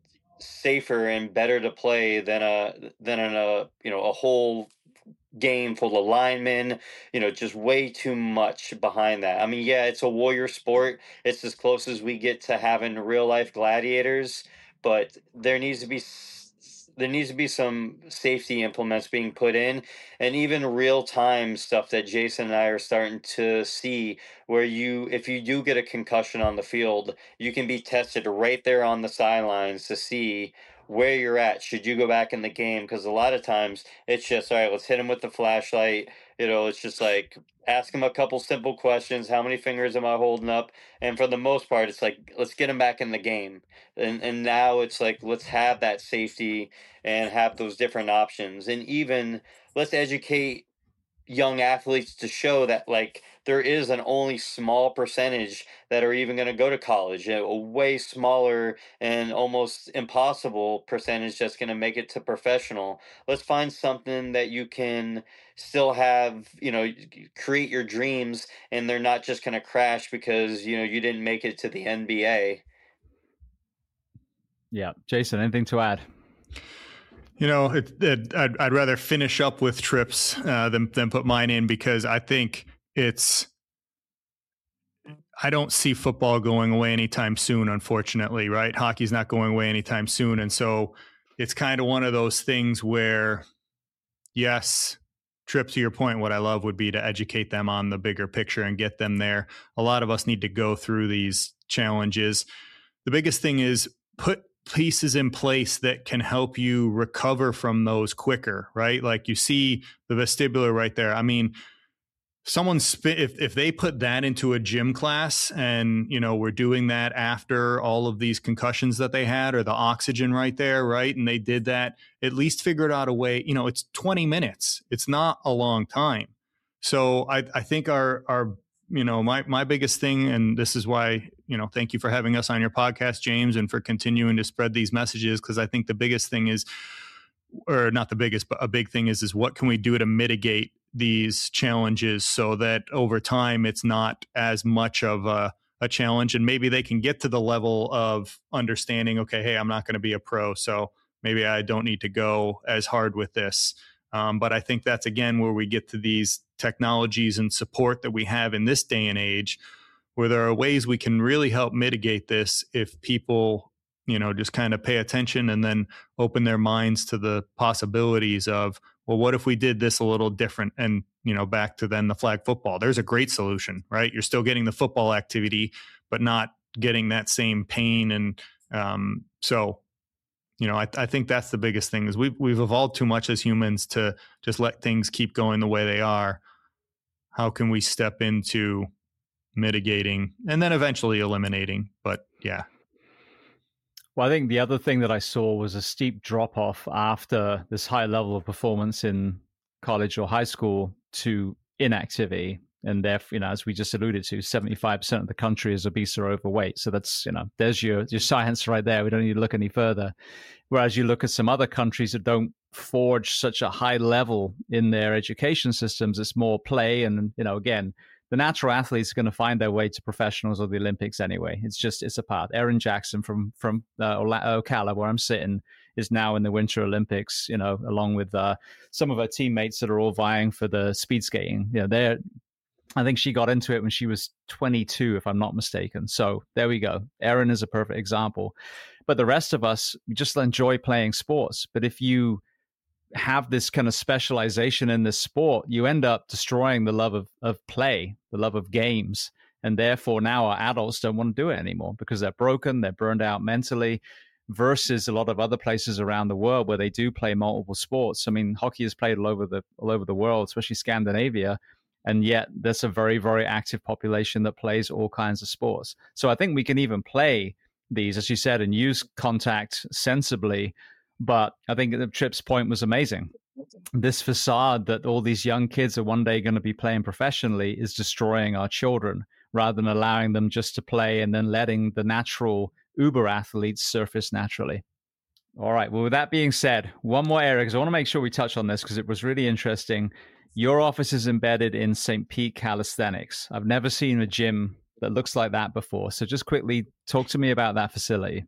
C: safer and better to play than a than in a you know a whole game full of linemen, you know, just way too much behind that. I mean, yeah, it's a warrior sport. It's as close as we get to having real life gladiators, but there needs to be there needs to be some safety implements being put in, and even real time stuff that Jason and I are starting to see, where you, if you do get a concussion on the field, you can be tested right there on the sidelines to see where you're at. Should you go back in the game? Because a lot of times it's just, all right, let's hit him with the flashlight. You know, it's just like, ask him a couple simple questions. How many fingers am I holding up? And for the most part, it's like, let's get him back in the game. And and now it's like, let's have that safety and have those different options. And even let's educate young athletes to show that like there is an only small percentage that are even going to go to college, a, a way smaller and almost impossible percentage that's going to make it to professional. Let's find something that you can still have, you know, create your dreams, and they're not just going to crash because, you know, you didn't make it to the N B A.
A: Yeah. Jason, anything to add?
B: You know, it, it, I'd, I'd rather finish up with trips uh, than than put mine in, because I think it's, I don't see football going away anytime soon, unfortunately, right? Hockey's not going away anytime soon. And so it's kind of one of those things where, yes, Trip, to your point, what I love would be to educate them on the bigger picture and get them there. A lot of us need to go through these challenges. The biggest thing is put pieces in place that can help you recover from those quicker, right? Like you see the vestibular right there. I mean, someone spit, if, if they put that into a gym class and, you know, we're doing that after all of these concussions that they had, or the oxygen right there, right? And they did that, at least figured out a way, you know, it's twenty minutes. It's not a long time. So I, I think our, our, you know, my, my biggest thing, and this is why, you know, thank you for having us on your podcast, James, and for continuing to spread these messages. Cause I think the biggest thing is, or not the biggest, but a big thing is, is what can we do to mitigate these challenges so that over time it's not as much of a, a challenge, and maybe they can get to the level of understanding, okay, hey, I'm not going to be a pro, so maybe I don't need to go as hard with this. Um, but I think that's, again, where we get to these technologies and support that we have in this day and age, where there are ways we can really help mitigate this if people, you know, just kind of pay attention and then open their minds to the possibilities of, well, what if we did this a little different? And, you know, back to then the flag football, there's a great solution, right? You're still getting the football activity, but not getting that same pain. And um, so, you know, I, I think that's the biggest thing, is we've, we've evolved too much as humans to just let things keep going the way they are. How can we step into mitigating and then eventually eliminating? But yeah.
A: Well, I think the other thing that I saw was a steep drop off after this high level of performance in college or high school to inactivity. And therefore, you know, as we just alluded to, seventy-five percent of the country is obese or overweight. So that's, you know, there's your, your science right there. We don't need to look any further. Whereas you look at some other countries that don't forge such a high level in their education systems, it's more play. And, you know, again, the natural athletes are going to find their way to professionals or the Olympics anyway. It's just, it's a path. Erin Jackson from from uh, Ocala, where I'm sitting, is now in the Winter Olympics, you know, along with uh, some of her teammates that are all vying for the speed skating. You know, they're, I think she got into it when she was twenty-two, if I'm not mistaken. So there we go. Erin is a perfect example. But the rest of us just enjoy playing sports. But if you have this kind of specialization in this sport, you end up destroying the love of, of play, the love of games. And therefore now our adults don't want to do it anymore because they're broken, they're burned out mentally, versus a lot of other places around the world where they do play multiple sports. I mean, hockey is played all over the all over the world, especially Scandinavia. And yet there's a very, very active population that plays all kinds of sports. So I think we can even play these, as you said, and use contact sensibly. But I think the Tripp's point was amazing. This facade that all these young kids are one day going to be playing professionally is destroying our children rather than allowing them just to play and then letting the natural uber athletes surface naturally. All right. Well, with that being said, one more area, because I want to make sure we touch on this because it was really interesting. Your office is embedded in Saint Pete Calisthenics. I've never seen a gym that looks like that before. So just quickly talk to me about that facility.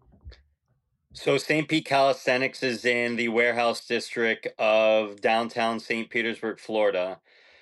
C: So Saint Pete Calisthenics is in the warehouse district of downtown Saint Petersburg, Florida.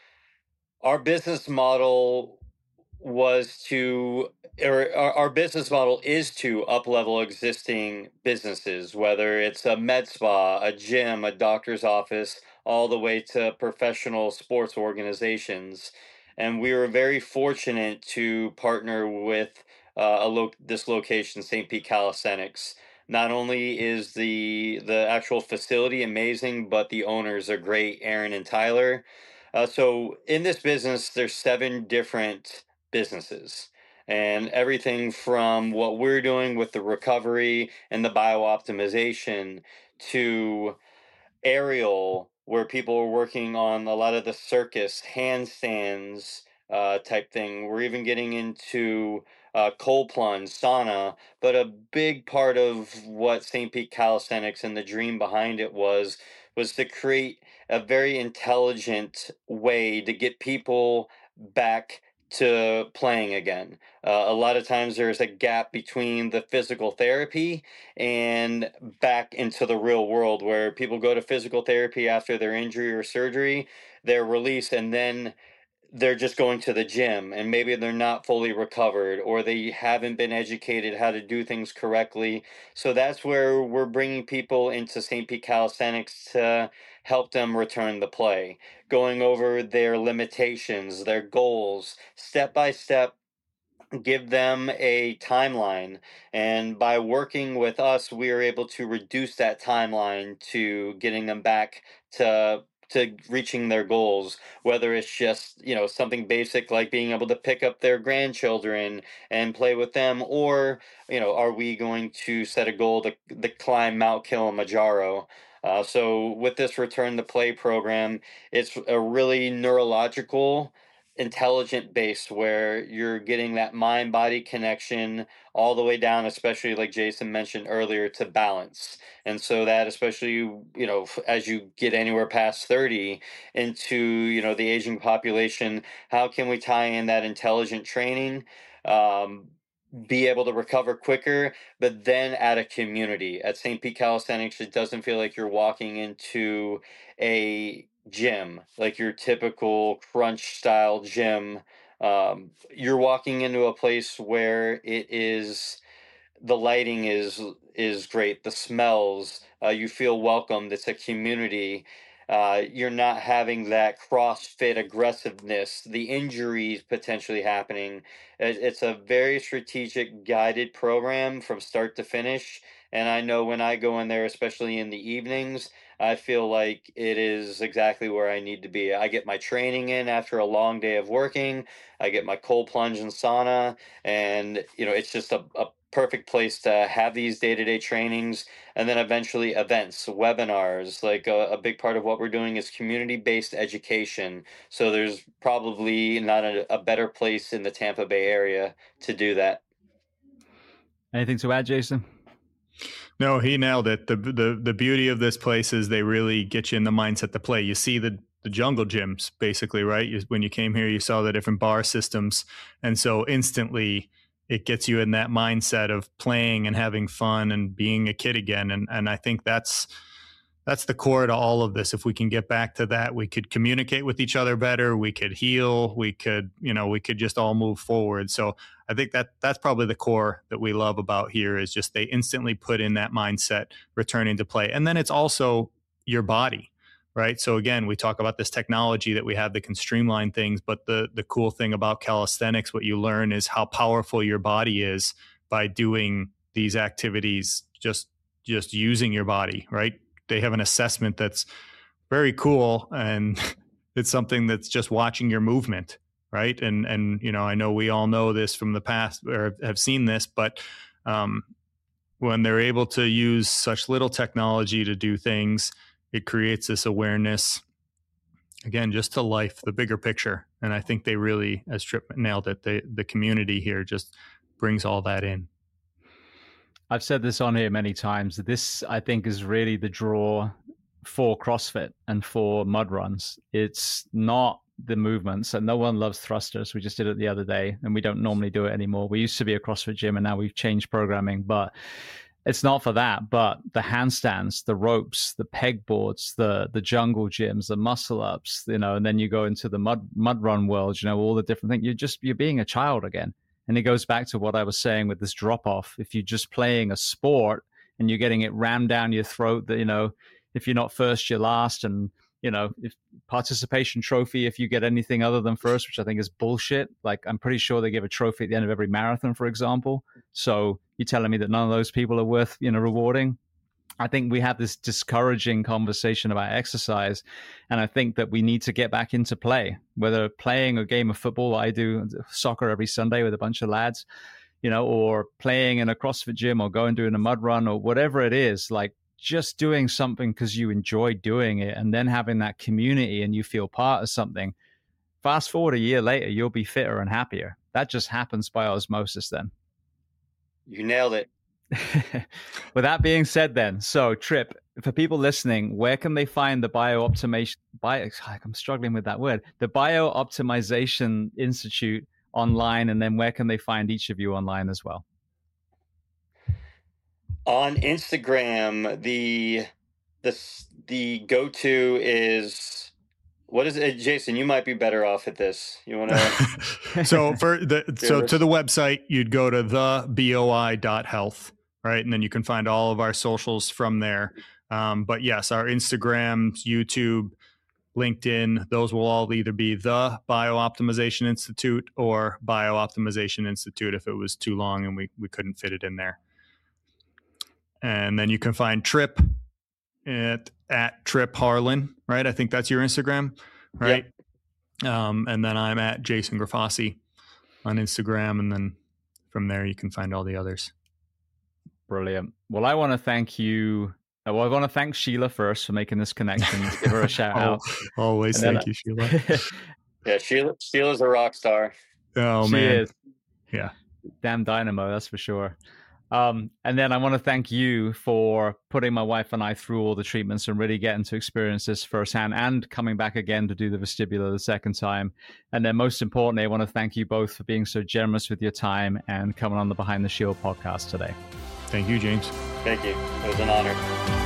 C: Our business model was to, or our, our business model is to up-level existing businesses, whether it's a med spa, a gym, a doctor's office, all the way to professional sports organizations. And we were very fortunate to partner with uh, a lo- this location, Saint Pete Calisthenics. Not only is the the actual facility amazing, but the owners are great, Aaron and Tyler. Uh, so in this business, there's seven different businesses, and everything from what we're doing with the recovery and the biooptimization to aerial, where people are working on a lot of the circus handstands uh, type thing. We're even getting into uh, cold plunge, sauna. But a big part of what Saint Pete Calisthenics and the dream behind it was was to create a very intelligent way to get people back to playing again. Uh, a lot of times there's a gap between the physical therapy and back into the real world, where people go to physical therapy after their injury or surgery, they're released, and then they're just going to the gym, and maybe they're not fully recovered or they haven't been educated how to do things correctly. So that's where we're bringing people into Saint Pete Calisthenics to help them return the play, going over their limitations, their goals, step by step, give them a timeline. And by working with us, we are able to reduce that timeline to getting them back to to reaching their goals, whether it's just, you know, something basic like being able to pick up their grandchildren and play with them, or, you know, are we going to set a goal to, to climb Mount Kilimanjaro? Uh, so with this return to play program, it's a really neurological, intelligent base where you're getting that mind body connection all the way down, especially like Jason mentioned earlier, to balance. And so that, especially, you know, as you get anywhere past thirty into, you know, the aging population, how can we tie in that intelligent training, um, be able to recover quicker, but then at a community? At Saint Pete Calisthenics, it doesn't feel like you're walking into a gym, like your typical crunch style gym. Um, you're walking into a place where it is, the lighting is is great, the smells, uh, you feel welcomed, it's a community. Uh, you're not having that CrossFit aggressiveness, the injuries potentially happening. It, it's a very strategic, guided program from start to finish. And I know when I go in there, especially in the evenings, I feel like it is exactly where I need to be. I get my training in after a long day of working. I get my cold plunge and sauna, and you know, it's just a, a perfect place to have these day-to-day trainings, and then eventually events, webinars. Like a, a big part of what we're doing is community-based education. So there's probably not a, a better place in the Tampa Bay area to do that.
A: Anything to add, Jason?
B: No, he nailed it. The, the the beauty of this place is they really get you in the mindset to play. You see the the jungle gyms, basically, right? You, when you came here, you saw the different bar systems. And so instantly it gets you in that mindset of playing and having fun and being a kid again. And and I think that's that's the core to all of this. If we can get back to that, we could communicate with each other better. We could heal. We could, you know, we could just all move forward. So I think that that's probably the core that we love about here is just they instantly put in that mindset returning to play. And then it's also your body, right? So again, we talk about this technology that we have that can streamline things, but the the cool thing about calisthenics, what you learn is how powerful your body is by doing these activities, just just using your body, right? They have an assessment that's very cool, and it's something that's just watching your movement, right? And and you know, I know we all know this from the past or have seen this, but um, when they're able to use such little technology to do things, it creates this awareness, again, just to life, the bigger picture. And I think they really, as Trip nailed it, the the community here just brings all that in.
A: I've said this on here many times. This, I think, is really the draw for CrossFit and for mud runs. It's not the movements, and no one loves thrusters. We just did it the other day, and we don't normally do it anymore. We used to be a CrossFit gym, and now we've changed programming, but it's not for that. But the handstands, the ropes, the pegboards, the the jungle gyms, the muscle ups, you know, and then you go into the mud mud run world, you know, all the different things. You're just you're being a child again. And it goes back to what I was saying with this drop off. If you're just playing a sport and you're getting it rammed down your throat, that, you know, if you're not first, you're last. And, you know, if participation trophy, if you get anything other than first, which I think is bullshit. Like, I'm pretty sure they give a trophy at the end of every marathon, for example. So you're telling me that none of those people are worth, you know, rewarding? I think we have this discouraging conversation about exercise, and I think that we need to get back into play, whether playing a game of football. I do soccer every Sunday with a bunch of lads, you know, or playing in a CrossFit gym or going doing a mud run or whatever it is, like just doing something because you enjoy doing it and then having that community and you feel part of something. Fast forward a year later, you'll be fitter and happier. That just happens by osmosis then.
C: You nailed it.
A: With that being said, then, so Trip, for people listening, where can they find the Biooptimization? Bio, I'm struggling with that word. The Biooptimization Institute online, and then where can they find each of you online as well?
C: On Instagram, the the the go-to is. What is it, Jason? You might be better off at this. You want to?
B: so for the so to the website, you'd go to the boi dot health, right, and then you can find all of our socials from there. Um, but yes, our Instagram, YouTube, LinkedIn, those will all either be the Biooptimization Institute or Biooptimization Institute if it was too long and we we couldn't fit it in there. And then you can find Trip at at Trip Harlan, right? I think that's your Instagram, right? Yep. Um, and then I'm at Jason Grafasi on Instagram, and then from there you can find all the others.
A: Brilliant. Well, I want to thank you. Well, I want to thank Sheila first for making this connection. Give her a shout out.
B: Always thank you, Sheila.
C: yeah, Sheila. Sheila's a rock star.
B: Oh
A: she
B: man,
A: is.
B: Yeah,
A: damn dynamo, that's for sure. Um, and then I want to thank you for putting my wife and I through all the treatments and really getting to experience this firsthand and coming back again to do the vestibular the second time. And then most importantly, I want to thank you both for being so generous with your time and coming on the Behind the Shield podcast today.
B: Thank you, James.
C: Thank you. It was an honor.